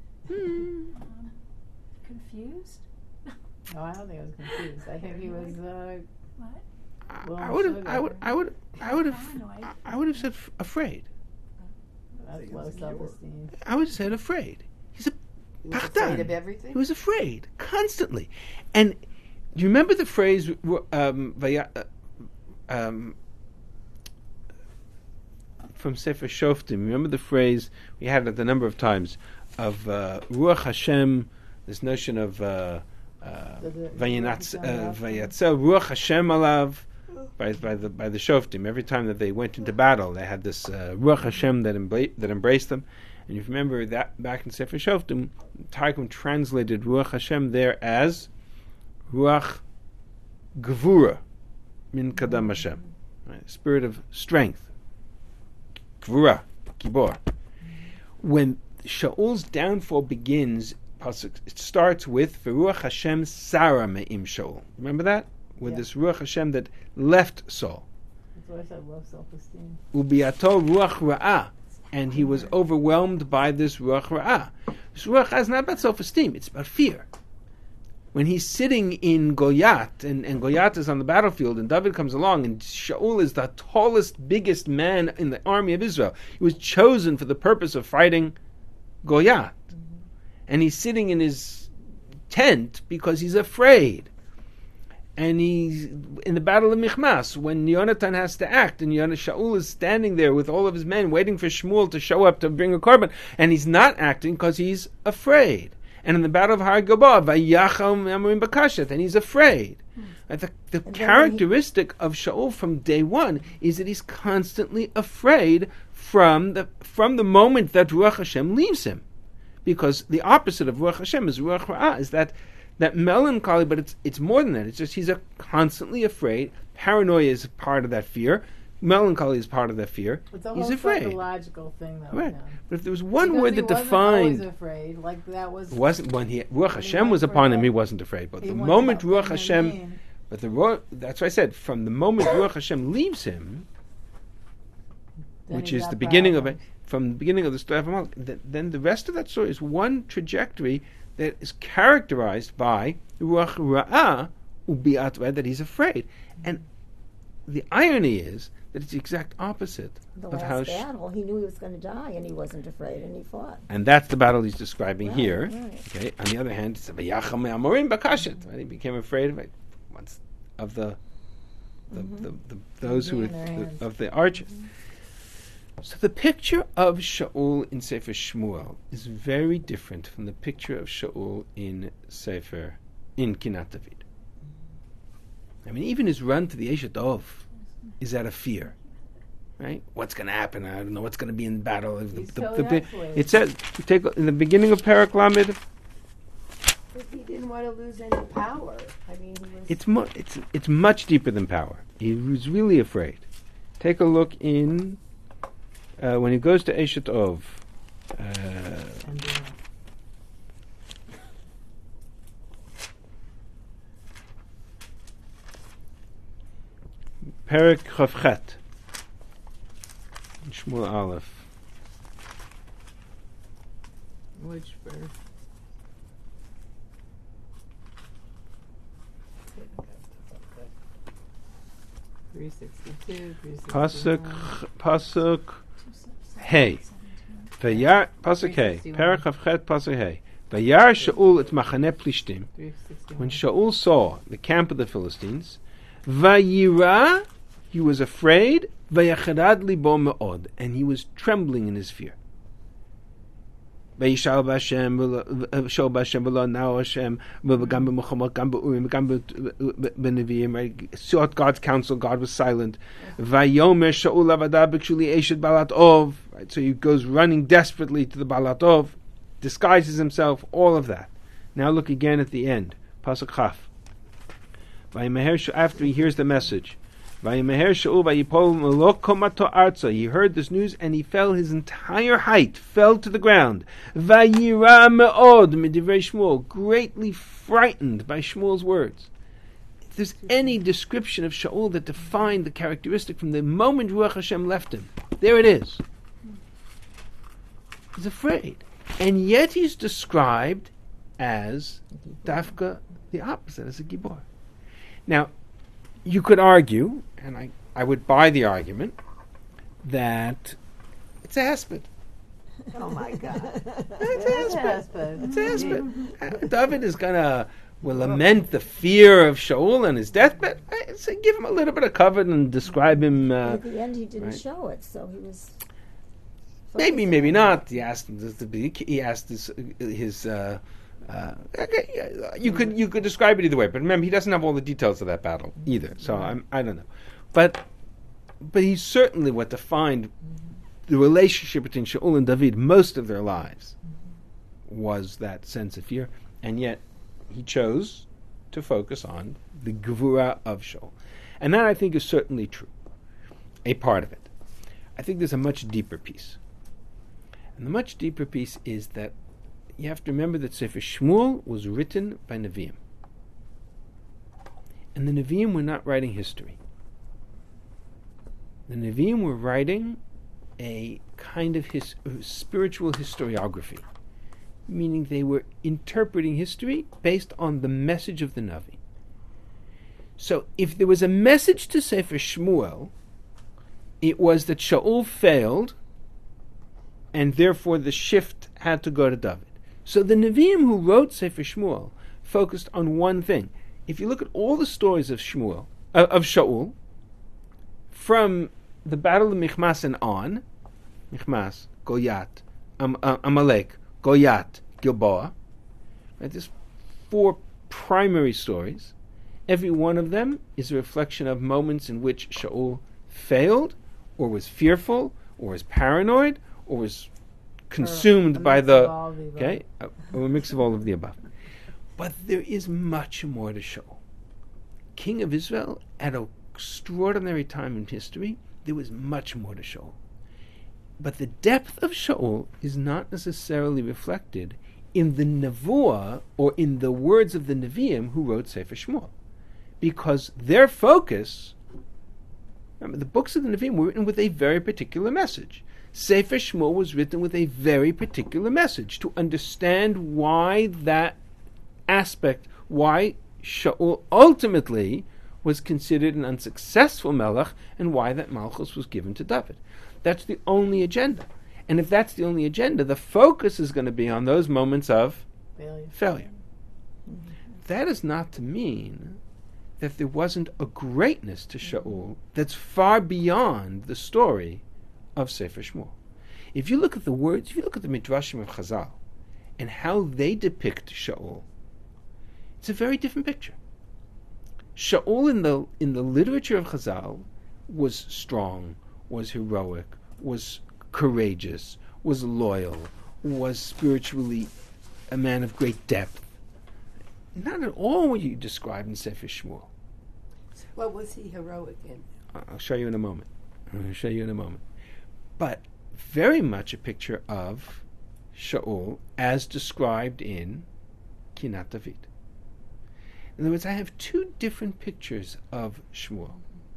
Confused? No, I don't think I was confused. I think he was, What? Well, I would have Paranoid. I would have said afraid. that's low self-esteem. I would have said afraid. He's a He was afraid of pachtan. everything. He was afraid constantly. And do you remember the phrase from Sefer Shoftim? Remember the phrase we had it a number of times of Ruach Hashem, this notion of Vayatzel Ruach Hashem alav by the Shoftim. Every time that they went into battle, they had this Ruach Hashem that embraced them. And if you remember that back in Sefer Shoftim, Targum translated Ruach Hashem there as Ruach Gevura min Kadam Hashem, right? Spirit of strength, Gevura, Gibor. When Shaul's downfall begins, it starts with Veruach Hashem Sara Me'im Shaul. Remember that? With Yeah. this Ruach Hashem that left Saul. That's why I said low self-esteem. Ubiato Ruach Ra'ah. And he was overwhelmed by this Ruach Ra'ah. This Ruach Ra'ah is not about self-esteem, it's about fear. When he's sitting in Goliath, and Goliath is on the battlefield, and David comes along, and Shaul is the tallest, biggest man in the army of Israel. He was chosen for the purpose of fighting Goliath. And he's sitting in his tent because he's afraid. And he's in the battle of Michmas, when Yonatan has to act, and Shaul is standing there with all of his men waiting for Shmuel to show up to bring a korban, and he's not acting because he's afraid. And in the battle of Har Gilboa, Vayacham Amrim Bakashet, and he's afraid. The characteristic of Shaul from day one is that he's constantly afraid from the moment that Ruach Hashem leaves him. Because the opposite of Ruach Hashem is Ruach Ra'ah, is that melancholy, but it's more than that. It's just he's constantly afraid. Paranoia is part of that fear. Melancholy is part of that fear. It's a He's whole afraid. psychological thing, though. Right. Yeah. But if there was one Because word he that wasn't always defined... afraid. Like that was. wasn't when Ruach Hashem went was for upon him, that- he wasn't afraid. But he the went moment to Ruach that Hashem... name, But that's why I said, from the moment Ruach Hashem leaves him, then which he is got the beginning of it, problems. from the beginning of the story of Amalek, then the rest of that story is one trajectory that is characterized by ruach ra'ah ubiat, that he's afraid. And the irony is that it's the exact opposite The of how last battle, he knew he was going to die, and he wasn't afraid, and he fought. and that's the battle he's describing Right, here. right. Okay. On the other hand, it's v'yacham me'amorim bakashet. Right? He became afraid of it once of the those who Being in their were hands. of the archers. So the picture of Shaul in Sefer Shmuel is very different from the picture of Shaul in Kinat David. I mean, even his run to the Eish Dov is out of fear. Right? What's going to happen? I don't know what's going to be in battle. He's totally isolated. It says, you take in the beginning of Parak Lamed, But he didn't want to lose any power. I mean, he was. it's much deeper than power. He was really afraid. Take a look in when he goes to Eshet Ov. And, Perek Chavchet. Shmuel Aleph. which verse? Three 362, 361. Pasuk Hey. Vayar Pasuk Hey. 361. Perek Chavchet Pasuk Hey. Vayar Shaul et Machane Plishtim. 361. When Shaul saw the camp of the Philistines, Vayira, he was afraid, Vayacharad libo me'od, and he was trembling in his fear. Vayishal b'Hashem, Shaul b'Hashem, v'lo nao Hashem, v'gam b'Muhammad, gam b'Urim, gam b'Neviim, right? Sought God's counsel, God was silent. Vayomer Shaul avada b'kshu li eshet balat ov, right? So he goes running desperately to the balat ov, disguises himself, all of that. Now look again at the end. Pasuk Chaf. After he hears the message, he heard this news and he fell, his entire height fell to the ground. Greatly frightened by Shmuel's words. If there's any description of Shaul that defined the characteristic from the moment Ruach Hashem left him, there it is. He's afraid. And yet he's described as Dafka, the opposite, as a Gibor. Now, you could argue, and I would buy the argument, that it's Aspid. Oh my God. It's Aspid. It's Aspid. David is will lament the fear of Shaul and his deathbed. So give him a little bit of cover and describe him. At the end, he didn't right. show it, so he was. Maybe, maybe not. He asked his you could describe it either way, but remember, he doesn't have all the details of that battle either. So I don't know, but he certainly what defined the relationship between Shaul and David most of their lives was that sense of fear, and yet he chose to focus on the gevura of Shaul, and that I think is certainly true. A part of it. I think there's a much deeper piece, and the much deeper piece is that you have to remember that Sefer Shmuel was written by Nevi'im. And the Nevi'im were not writing history. The Nevi'im were writing a kind of spiritual historiography, meaning they were interpreting history based on the message of the Navi. So if there was a message to Sefer Shmuel, it was that Shaul failed, and therefore the shift had to go to David. So the Nevi'im who wrote Sefer Shmuel focused on one thing. If you look at all the stories of Shaul, from the battle of Michmas and on, Michmas, Goliath, Amalek, Goliath, Gilboa, right, there's 4 primary stories. Every one of them is a reflection of moments in which Shaul failed, or was fearful, or was paranoid, or was consumed by the a mix of all of the above. But there is much more to Shaul. King of Israel, at an extraordinary time in history, there was much more to Shaul. But the depth of Shaul is not necessarily reflected in the Nevuah or in the words of the Nevi'im who wrote Sefer Shmuel, because their focus. Remember, the books of the Nevi'im were written with a very particular message. Sefer Shmuel was written with a very particular message, to understand why that aspect, why Shaul ultimately was considered an unsuccessful melech, and why that malchus was given to David. That's the only agenda. And if that's the only agenda, the focus is going to be on those moments of failure. That is not to mean that there wasn't a greatness to Shaul that's far beyond the story of Sefer Shmuel. If you look at the words, if you look at the Midrashim of Chazal, and how they depict Shaul, it's a very different picture. Shaul in the literature of Chazal was strong, was heroic, was courageous, was loyal, was spiritually a man of great depth. Not at all what you describe in Sefer Shmuel. What was he heroic in? I'll show you in a moment. But very much a picture of Shaul as described in Kinat David. In other words, I have two different pictures of Shaul.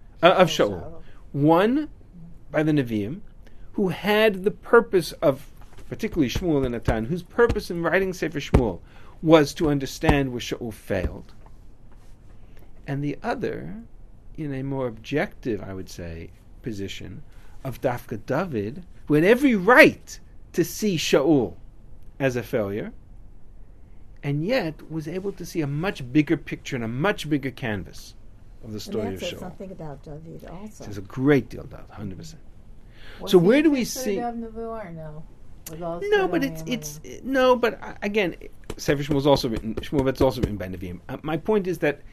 One by the Nevi'im, who had the purpose of, particularly Shmuel and Natan, whose purpose in writing Sefer Shmuel was to understand where Shaul failed. And the other, in a more objective, I would say, position, of Dafka David, who had every right to see Shaul as a failure, and yet was able to see a much bigger picture and a much bigger canvas of the story and of that says Shaul. something about David also. There's a great deal about 100%. Was So he where do we considered see? Av Nevuah or no? Was all No, said but on it's Yom no, but again, Sefer Shmuel is also written. Shmuel also written by Nevi'im. My point is that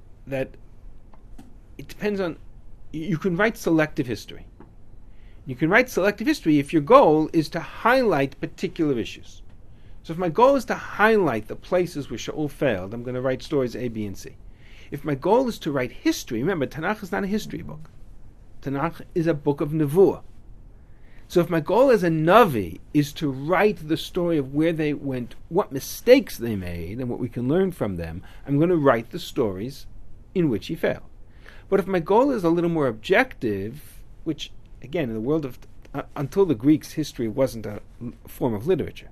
it depends on. You can write selective history. You can write selective history if your goal is to highlight particular issues. So if my goal is to highlight the places where Shaul failed, I'm going to write stories A, B, and C. If my goal is to write history, remember, Tanakh is not a history book. Tanakh is a book of Nevuah. So if my goal as a Navi is to write the story of where they went, what mistakes they made, and what we can learn from them, I'm going to write the stories in which he failed. But if my goal is a little more objective, which, again, in the world of... until the Greeks, history wasn't a form of literature.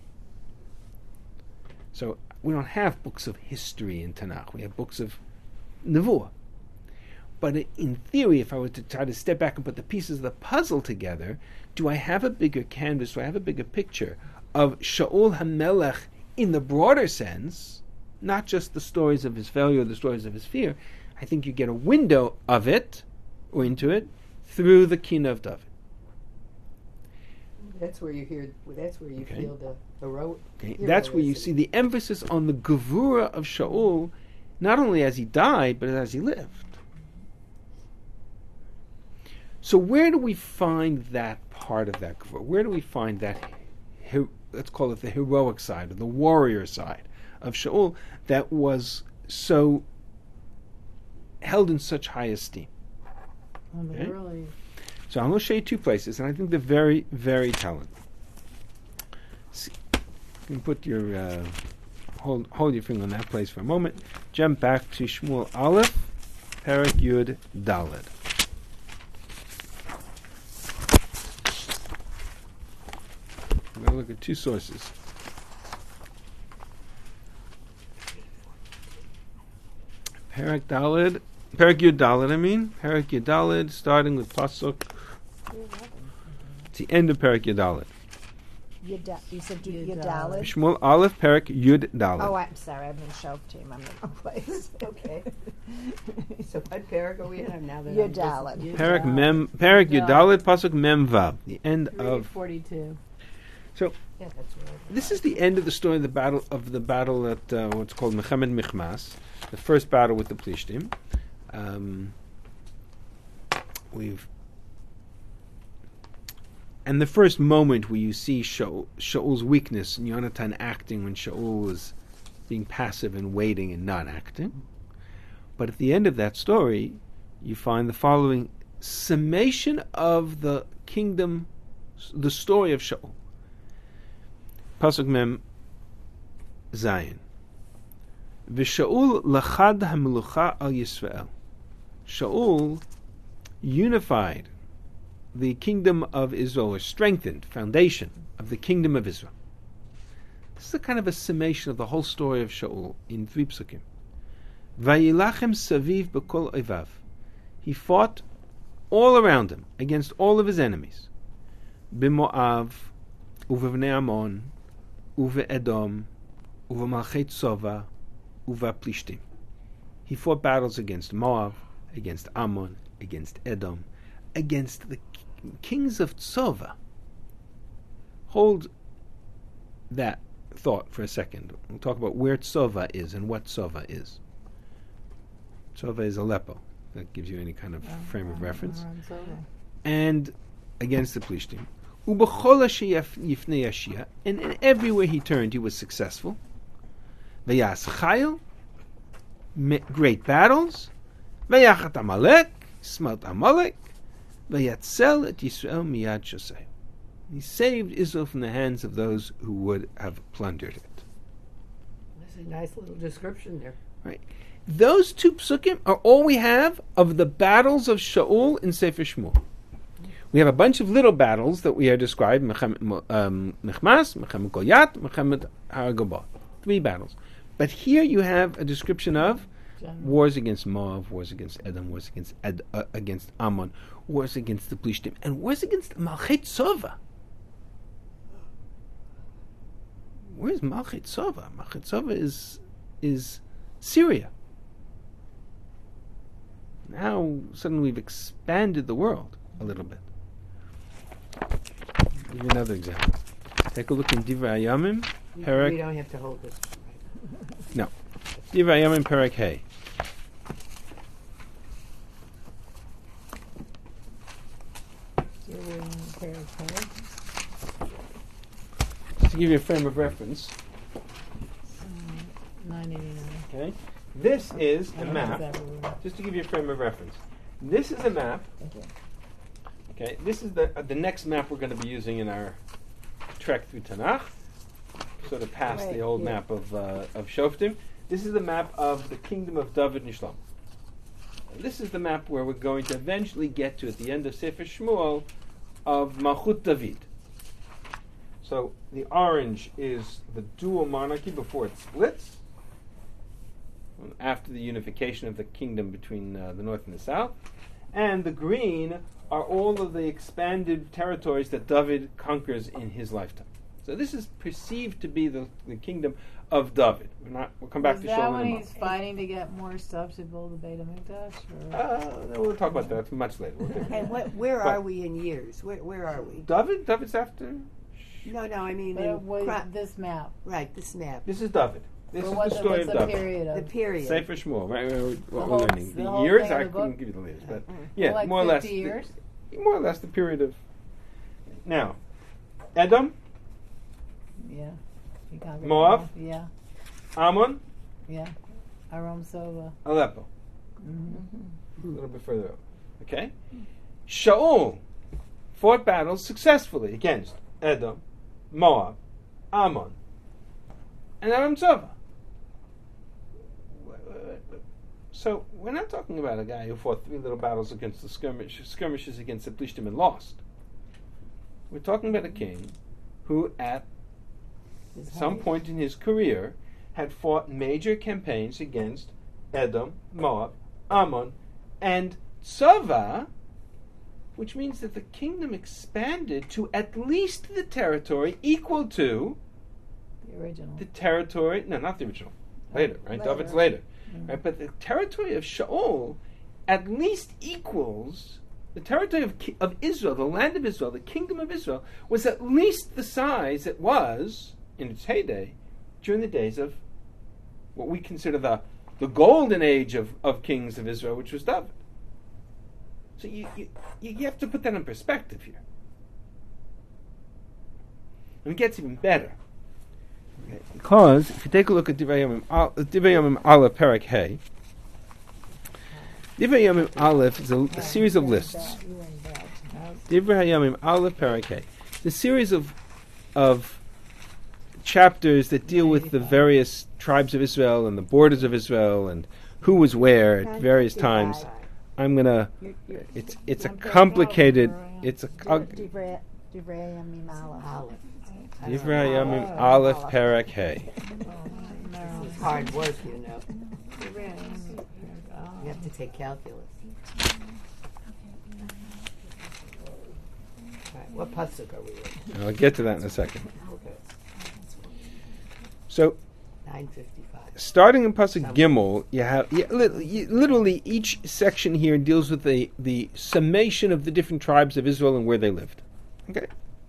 So we don't have books of history in Tanakh. We have books of Nevuah. But in theory, if I were to try to step back and put the pieces of the puzzle together, do I have a bigger canvas, do I have a bigger picture of Shaul HaMelech in the broader sense, not just the stories of his failure, the stories of his fear? I think you get a window of it, or into it, through the Kina of David. That's where you hear. That's where you feel the heroic. Okay. That's where you see the emphasis on the Gevura of Shaul, not only as he died, but as he lived. So where do we find that part of that Gevura? Where do we find that, let's call it the heroic side, or the warrior side of Shaul, that was so held in such high esteem? Okay? Really. So I'm going to show you two places, and I think they're very, very telling. See, you can put your hold your finger on that place for a moment. Jump back to Shmuel Aleph, Perek Yud Daled. We're going to look at two sources. Perek Yud Daled, Perek Yud Daled, starting with Pasuk. It's the end of Perek Yud Daled. You said Yud Yudalid? Shmuel Aleph, Perek Yud Daled. Oh, I'm sorry. I'm in Shov team. I'm in the wrong place. Okay. So what parak are we in now? That Yudalid. Perek Yud Daled, Pasuk Mem Vav. The end of. 42. So Yeah, that's right. this is the end of the story of the battle at what's called Mechemed Michmas, the first battle with the Plishtim. And the first moment where you see Shaul's weakness and Yonatan acting when Shaul was being passive and waiting and not acting. But at the end of that story, you find the following summation of the kingdom, the story of Shaul. Pasuk Mem Zayin. V'Shaul lachad hamelucha al Yisrael. Shaul unified the kingdom of Israel, or strengthened foundation of the kingdom of Israel. This is a kind of a summation of the whole story of Shaul in 3 psukim. Vayilachem saviv b'kol oivav. He fought all around him against all of his enemies. B'Moav, uve'vnei Ammon, uve'Edom, uve'malchei Tzova, uve'Plishtim. He fought battles against Moab, against Ammon, against Edom, against the kings of Tzova. Hold that thought for a second. We'll talk about where Tzova is and what Tzova is. Tzova is Aleppo. That gives you any kind of frame of reference. And against the Plishtim. Ubechol asher yifnei Yashia, and everywhere he turned, he was successful. Vayas chayil, great battles. Vayachat Amalek, smelt Amalek. Vayatzel et Yisrael miyad shosei. He saved Israel from the hands of those who would have plundered it. That's a nice little description there. Right. Those 2 psukim are all we have of the battles of Shaul in Sefer Shmuel. We have a bunch of little battles that we are described: Mechmas, Mechem Goyat, Mechem Har Gobah. 3 battles. But here you have a description of wars against Moab, wars against Edom, wars against Ammon, wars against the Plishtim, and wars against Malchei Tzova. Where's Malchei Tzova? Malchei Tzova is Syria. Now suddenly we've expanded the world a little bit. Give you another example. Take a look in Divrei Hayamim, We Perek. don't have to hold this. No, Divrei Hayamim, Perek Hey. Just to give you a frame of reference. 989. Okay, this is a map. Just to give you a frame of reference, this is a map. Okay, this is the next map we're going to be using in our trek through Tanakh. Sort of past the old map of Shoftim. This is the map of the kingdom of David and Shlomo. This is the map where we're going to eventually get to at the end of Sefer Shmuel of Malchut David. So the orange is the dual monarchy before it splits, after the unification of the kingdom between the north and the south, and the green are all of the expanded territories that David conquers in his lifetime. So this is perceived to be the kingdom of David. We'll come back Is to that Shaul when in a he's moment. fighting to get more stuff to build the Beit HaMikdash? No, we'll talk about that much later. And where are we in years? Where are we? David's after. No, I mean But in what, this map. right, this map. This is David. This But is what's the story what's of the David. period of? The period. Sefer Shmuel, right? What whole- we're learning. the The whole years, thing of I the couldn't book? give you the latest, but yeah, like more or less. 50 years? More or less the period of. Now, Edom, Yeah. He conquered Moab? Yeah. Ammon, Yeah. Aram Sova. Aleppo. Mm-hmm. A little bit further up. Okay? Shaul fought battles successfully against Edom, Moab, Ammon, and Aram Tzova. So we're not talking about a guy who fought 3 little battles against the skirmishes against the Plishtim and lost. We're talking about a king who at some point in his career had fought major campaigns against Edom, Moab, Ammon, and Tzova, which means that the kingdom expanded to at least the territory equal to The original. the territory. No, not the original. Later, right? David's later. Right? But the territory of Shaul at least equals the territory of Israel, the land of Israel, the kingdom of Israel, was at least the size it was in its heyday during the days of what we consider the golden age of kings of Israel, which was David. So you have to put that in perspective here. And it gets even better. Okay. Because if you take a look at Divrei Yamim Aleph Perek Hey, Divrei Yamim Aleph is a series of lists. Divrei Yamim Aleph Perek Hey, the series of chapters that deal with the various tribes of Israel and the borders of Israel and who was where at various times I'm gonna. It's a I'm complicated. It's a Divrei Yamim Aleph. Aleph. Divrei Yamim Aleph Perek Hey. It's hard work, you know. You have to take calculus. Right, what pasuk are we in? I'll get to that in a second. Okay. So, 9:55. starting in pasuk Gimel, you have literally each section here deals with the summation of the different tribes of Israel and where they lived. Okay,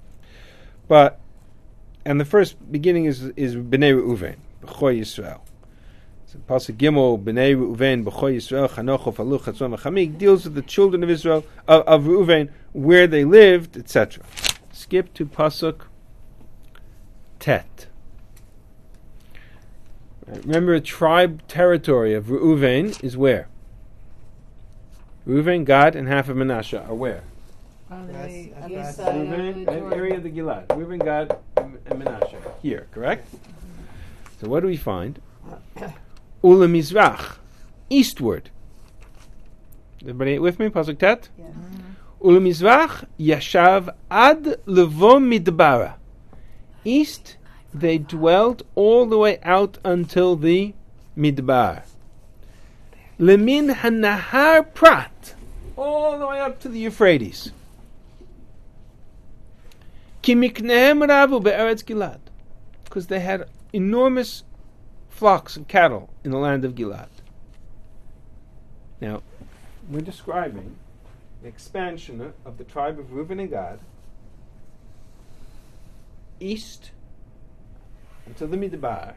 and the first beginning is Bnei Reuven, B'choi Yisrael. So pasuk Gimel, Bnei Reuven, B'choi Yisrael, Chanoch, Faluch, Chatzon, V'Chamik, deals with the children of Israel of Reuven, where they lived, etc. Skip to pasuk Tet. Remember, tribe territory of Reuven is where? Reuven, Gad, and half of Manasseh are where? On the Yes, east side of Reuven, the the Jordan. area of the Gilad. Reuven, Gad, and Manasseh. Here, correct? So what do we find? Ula Mizrach, eastward. Everybody with me? Pasuk Tet? Yeah. Ula Mizrach, Yashav ad Levo Midbara. East, they dwelt all the way out until the Midbar. Lemin Hanahar Prat, all the way up to the Euphrates. Ki miknehem ravu be'eretz Gilad, because they had enormous flocks of cattle in the land of Gilad. Now, we're describing the expansion of the tribe of Reuben and Gad east until the Midbar,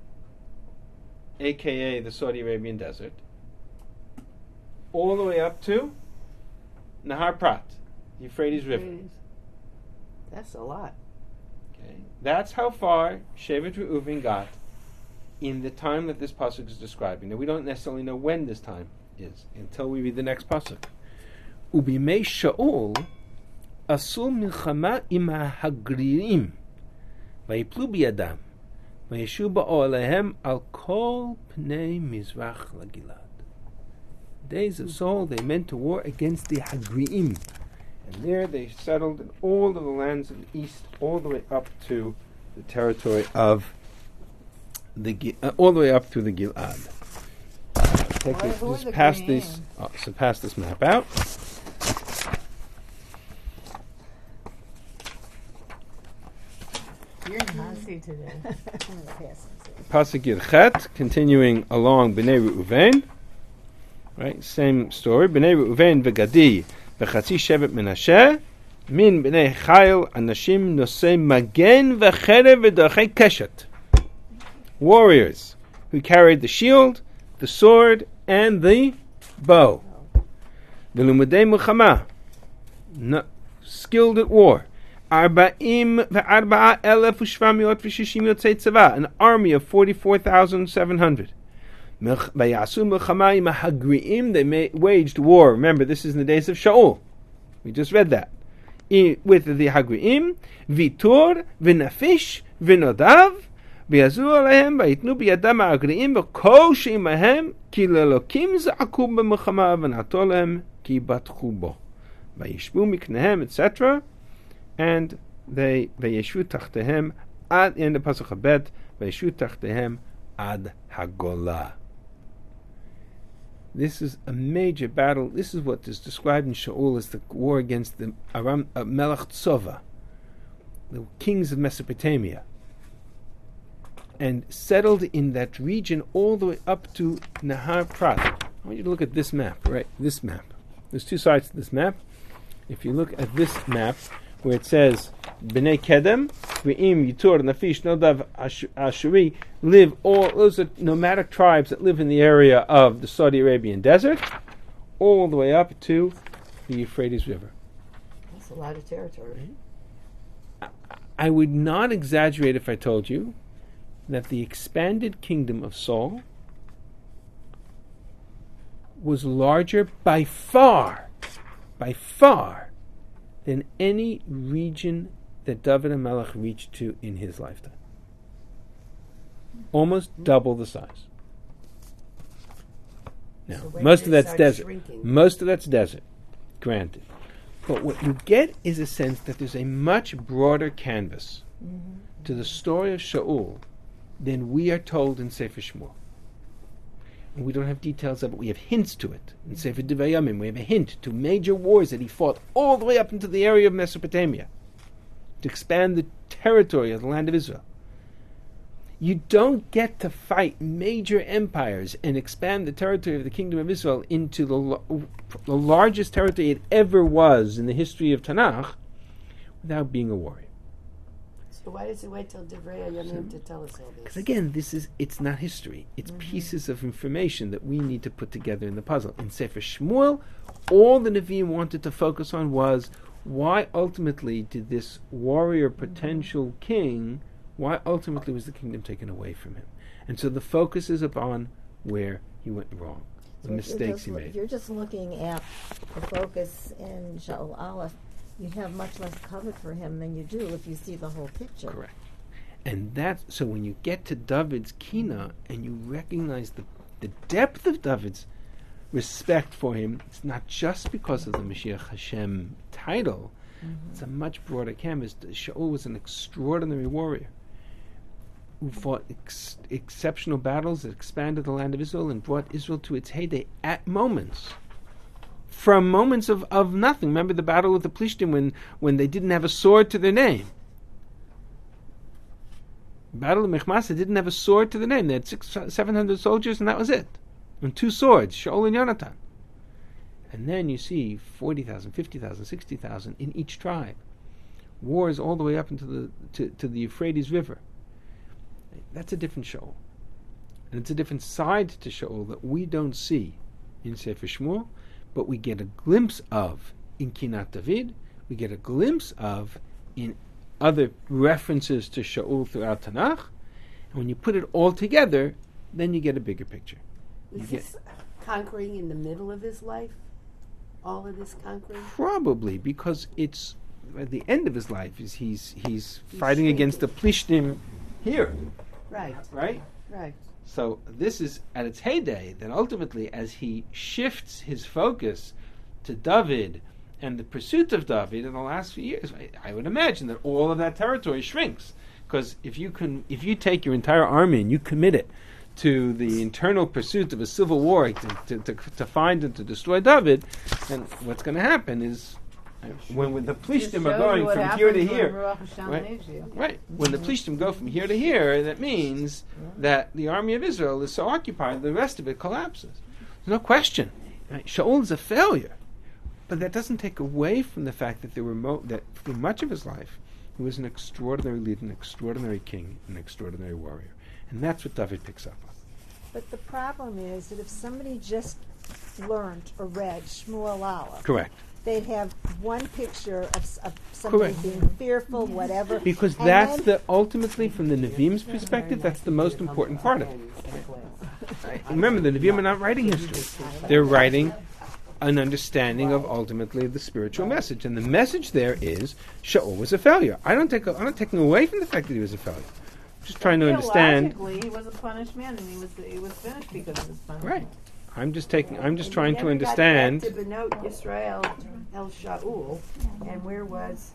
aka the Saudi Arabian desert, all the way up to Nahar Prat, the Euphrates River. That's a lot. Okay, that's how far Shevet Reuven got in the time that this pasuk is describing. Now, we don't necessarily know when this time is until we read the next pasuk. Ubimei Shaul asul milchama im hagririm vayiplu biyadam vayeshu ba'olehem al kol pnei mizrach lagilad. Days of Saul, they meant to war against the Hagriim, and there they settled in all of the lands of the east, all the way up to the territory of the all the way up to the Gilad. Who are the Pass Green? this. So pass this map out. You're Nazi today. Pasuk Yud Chet, continuing along Bnei Reuven. Right, same story. Bnei Reuven v'Gadi v'Chatzi Shevet Menashe min Bnei Chayil Anashim Nosei Magen v'Cherev v'Dachei Keshet. Warriors who carried the shield, the sword, and the bow. V'Lumudei Muchama, skilled at war. 44,700 yotzei tzava, an army of 44,700. They waged war. Remember, this is in the days of Shaul. We just read that. With the Hagriim, Vitur, Vinafish, Vinodav, Viazu alehem, Vaitnu biyadam ha'agriim, V'kol she'imahem, Ki lelokim za'aku b'mechama, V'natolem, Ki batchu bo. Vayishbu miknehem, etc. And they Vayeshu tachtehem, ad, in the Pasuk Habet, Vayeshu tachtehem, ad Hagolah. This is a major battle. This is what is described in Shaul as the war against the Melech Tzova, the kings of Mesopotamia, and settled in that region all the way up to Nahar Prat. I want you to look at this map, right? This map. There's two sides to this map. If you look at this map, where it says Bnei Kedem, Re'im, Yitur, Nafish, Nodav, Ashuri, live all, those are nomadic tribes that live in the area of the Saudi Arabian desert, all the way up to the Euphrates River. That's a lot of territory. I would not exaggerate if I told you that the expanded kingdom of Saul was larger by far, than any region that David HaMelech reached to in his lifetime. Almost double the size. No, So when most did of it that's start desert. shrinking? Most of that's desert, granted. But what you get is a sense that there's a much broader canvas to the story of Shaul than we are told in Sefer Shmuel. And we don't have details of it. We have hints to it. In Sefer Devayamim, we have a hint to major wars that he fought all the way up into the area of Mesopotamia to expand the territory of the land of Israel. You don't get to fight major empires and expand the territory of the kingdom of Israel into the largest territory it ever was in the history of Tanakh without being a warrior. So why does he wait till Divrei Yamim to tell us all Because this? again, it's not history. It's pieces of information that we need to put together in the puzzle. In Sefer Shmuel, all the Nevi'im wanted to focus on was why ultimately did this warrior potential king, why ultimately was the kingdom taken away from him? And so the focus is upon where he went wrong, the So mistakes he If made. you're just looking at the focus in Shaul Aleph, you have much less covered for him than you do if you see the whole picture. Correct. And that's so when you get to David's Kina and you recognize the depth of David's respect for him, it's not just because of the Mashiach Hashem title, it's a much broader canvas. Shaul was an extraordinary warrior who fought exceptional battles that expanded the land of Israel and brought Israel to its heyday at moments. From moments of nothing. Remember the battle with the Plishtim when they didn't have a sword to their name. The battle of Mechmasa didn't have a sword to their name. They had 700 soldiers and that was it. And 2 swords, Shaul and Yonatan. And then you see 40,000, 50,000, 60,000 in each tribe. Wars all the way up into the Euphrates River. That's a different Shaul. And it's a different side to Shaul that we don't see in Sefer Shmuel, but we get a glimpse of in Kinat David, we get a glimpse of in other references to Shaul throughout Tanakh, and when you put it all together, then you get a bigger picture. Was this conquering in the middle of his life? All of this conquering? Probably because it's at the end of his life is he's fighting shrinking. against the Plishtim here, Right, right? right. So this is at its heyday. Then ultimately, as he shifts his focus to David and the pursuit of David in the last few years, I would imagine that all of that territory shrinks. Because if you take your entire army and you commit it to the internal pursuit of a civil war to find and to destroy David, then what's going to happen is when the Plishtim are going from here to here, right? When the Plishtim go from here to here, that means that the army of Israel is so occupied, the rest of it collapses. There's no question. Right? Shaul is a failure, but that doesn't take away from the fact that that through much of his life, he was an extraordinary leader, an extraordinary king, an extraordinary warrior, and that's what David picks up on. But the problem is that if somebody just learned or read Shmuel Aleph, Correct. they'd have one picture of somebody Correct. being fearful, whatever. Because and that's then- ultimately from the Nevi'im's perspective, that's the most important part of it. Right? Remember, the Nevi'im are not writing history; they're writing an understanding of ultimately the spiritual message, and the message there is Shaul was a failure. I'm not taking away from the fact that he was a failure. I'm just trying to understand. Logically, he was a punished man, and he was finished because of his punishment. Right. I'm just trying to Never understand. got back to Benot Yisrael El Shaul, and where was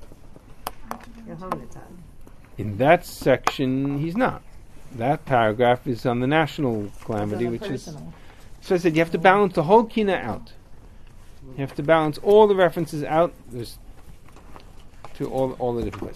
Yehonatan? In that section, he's not. That paragraph is on the national calamity, which is. So I said you have to balance the whole Kina out. You have to balance all the references out. There's to all the different places.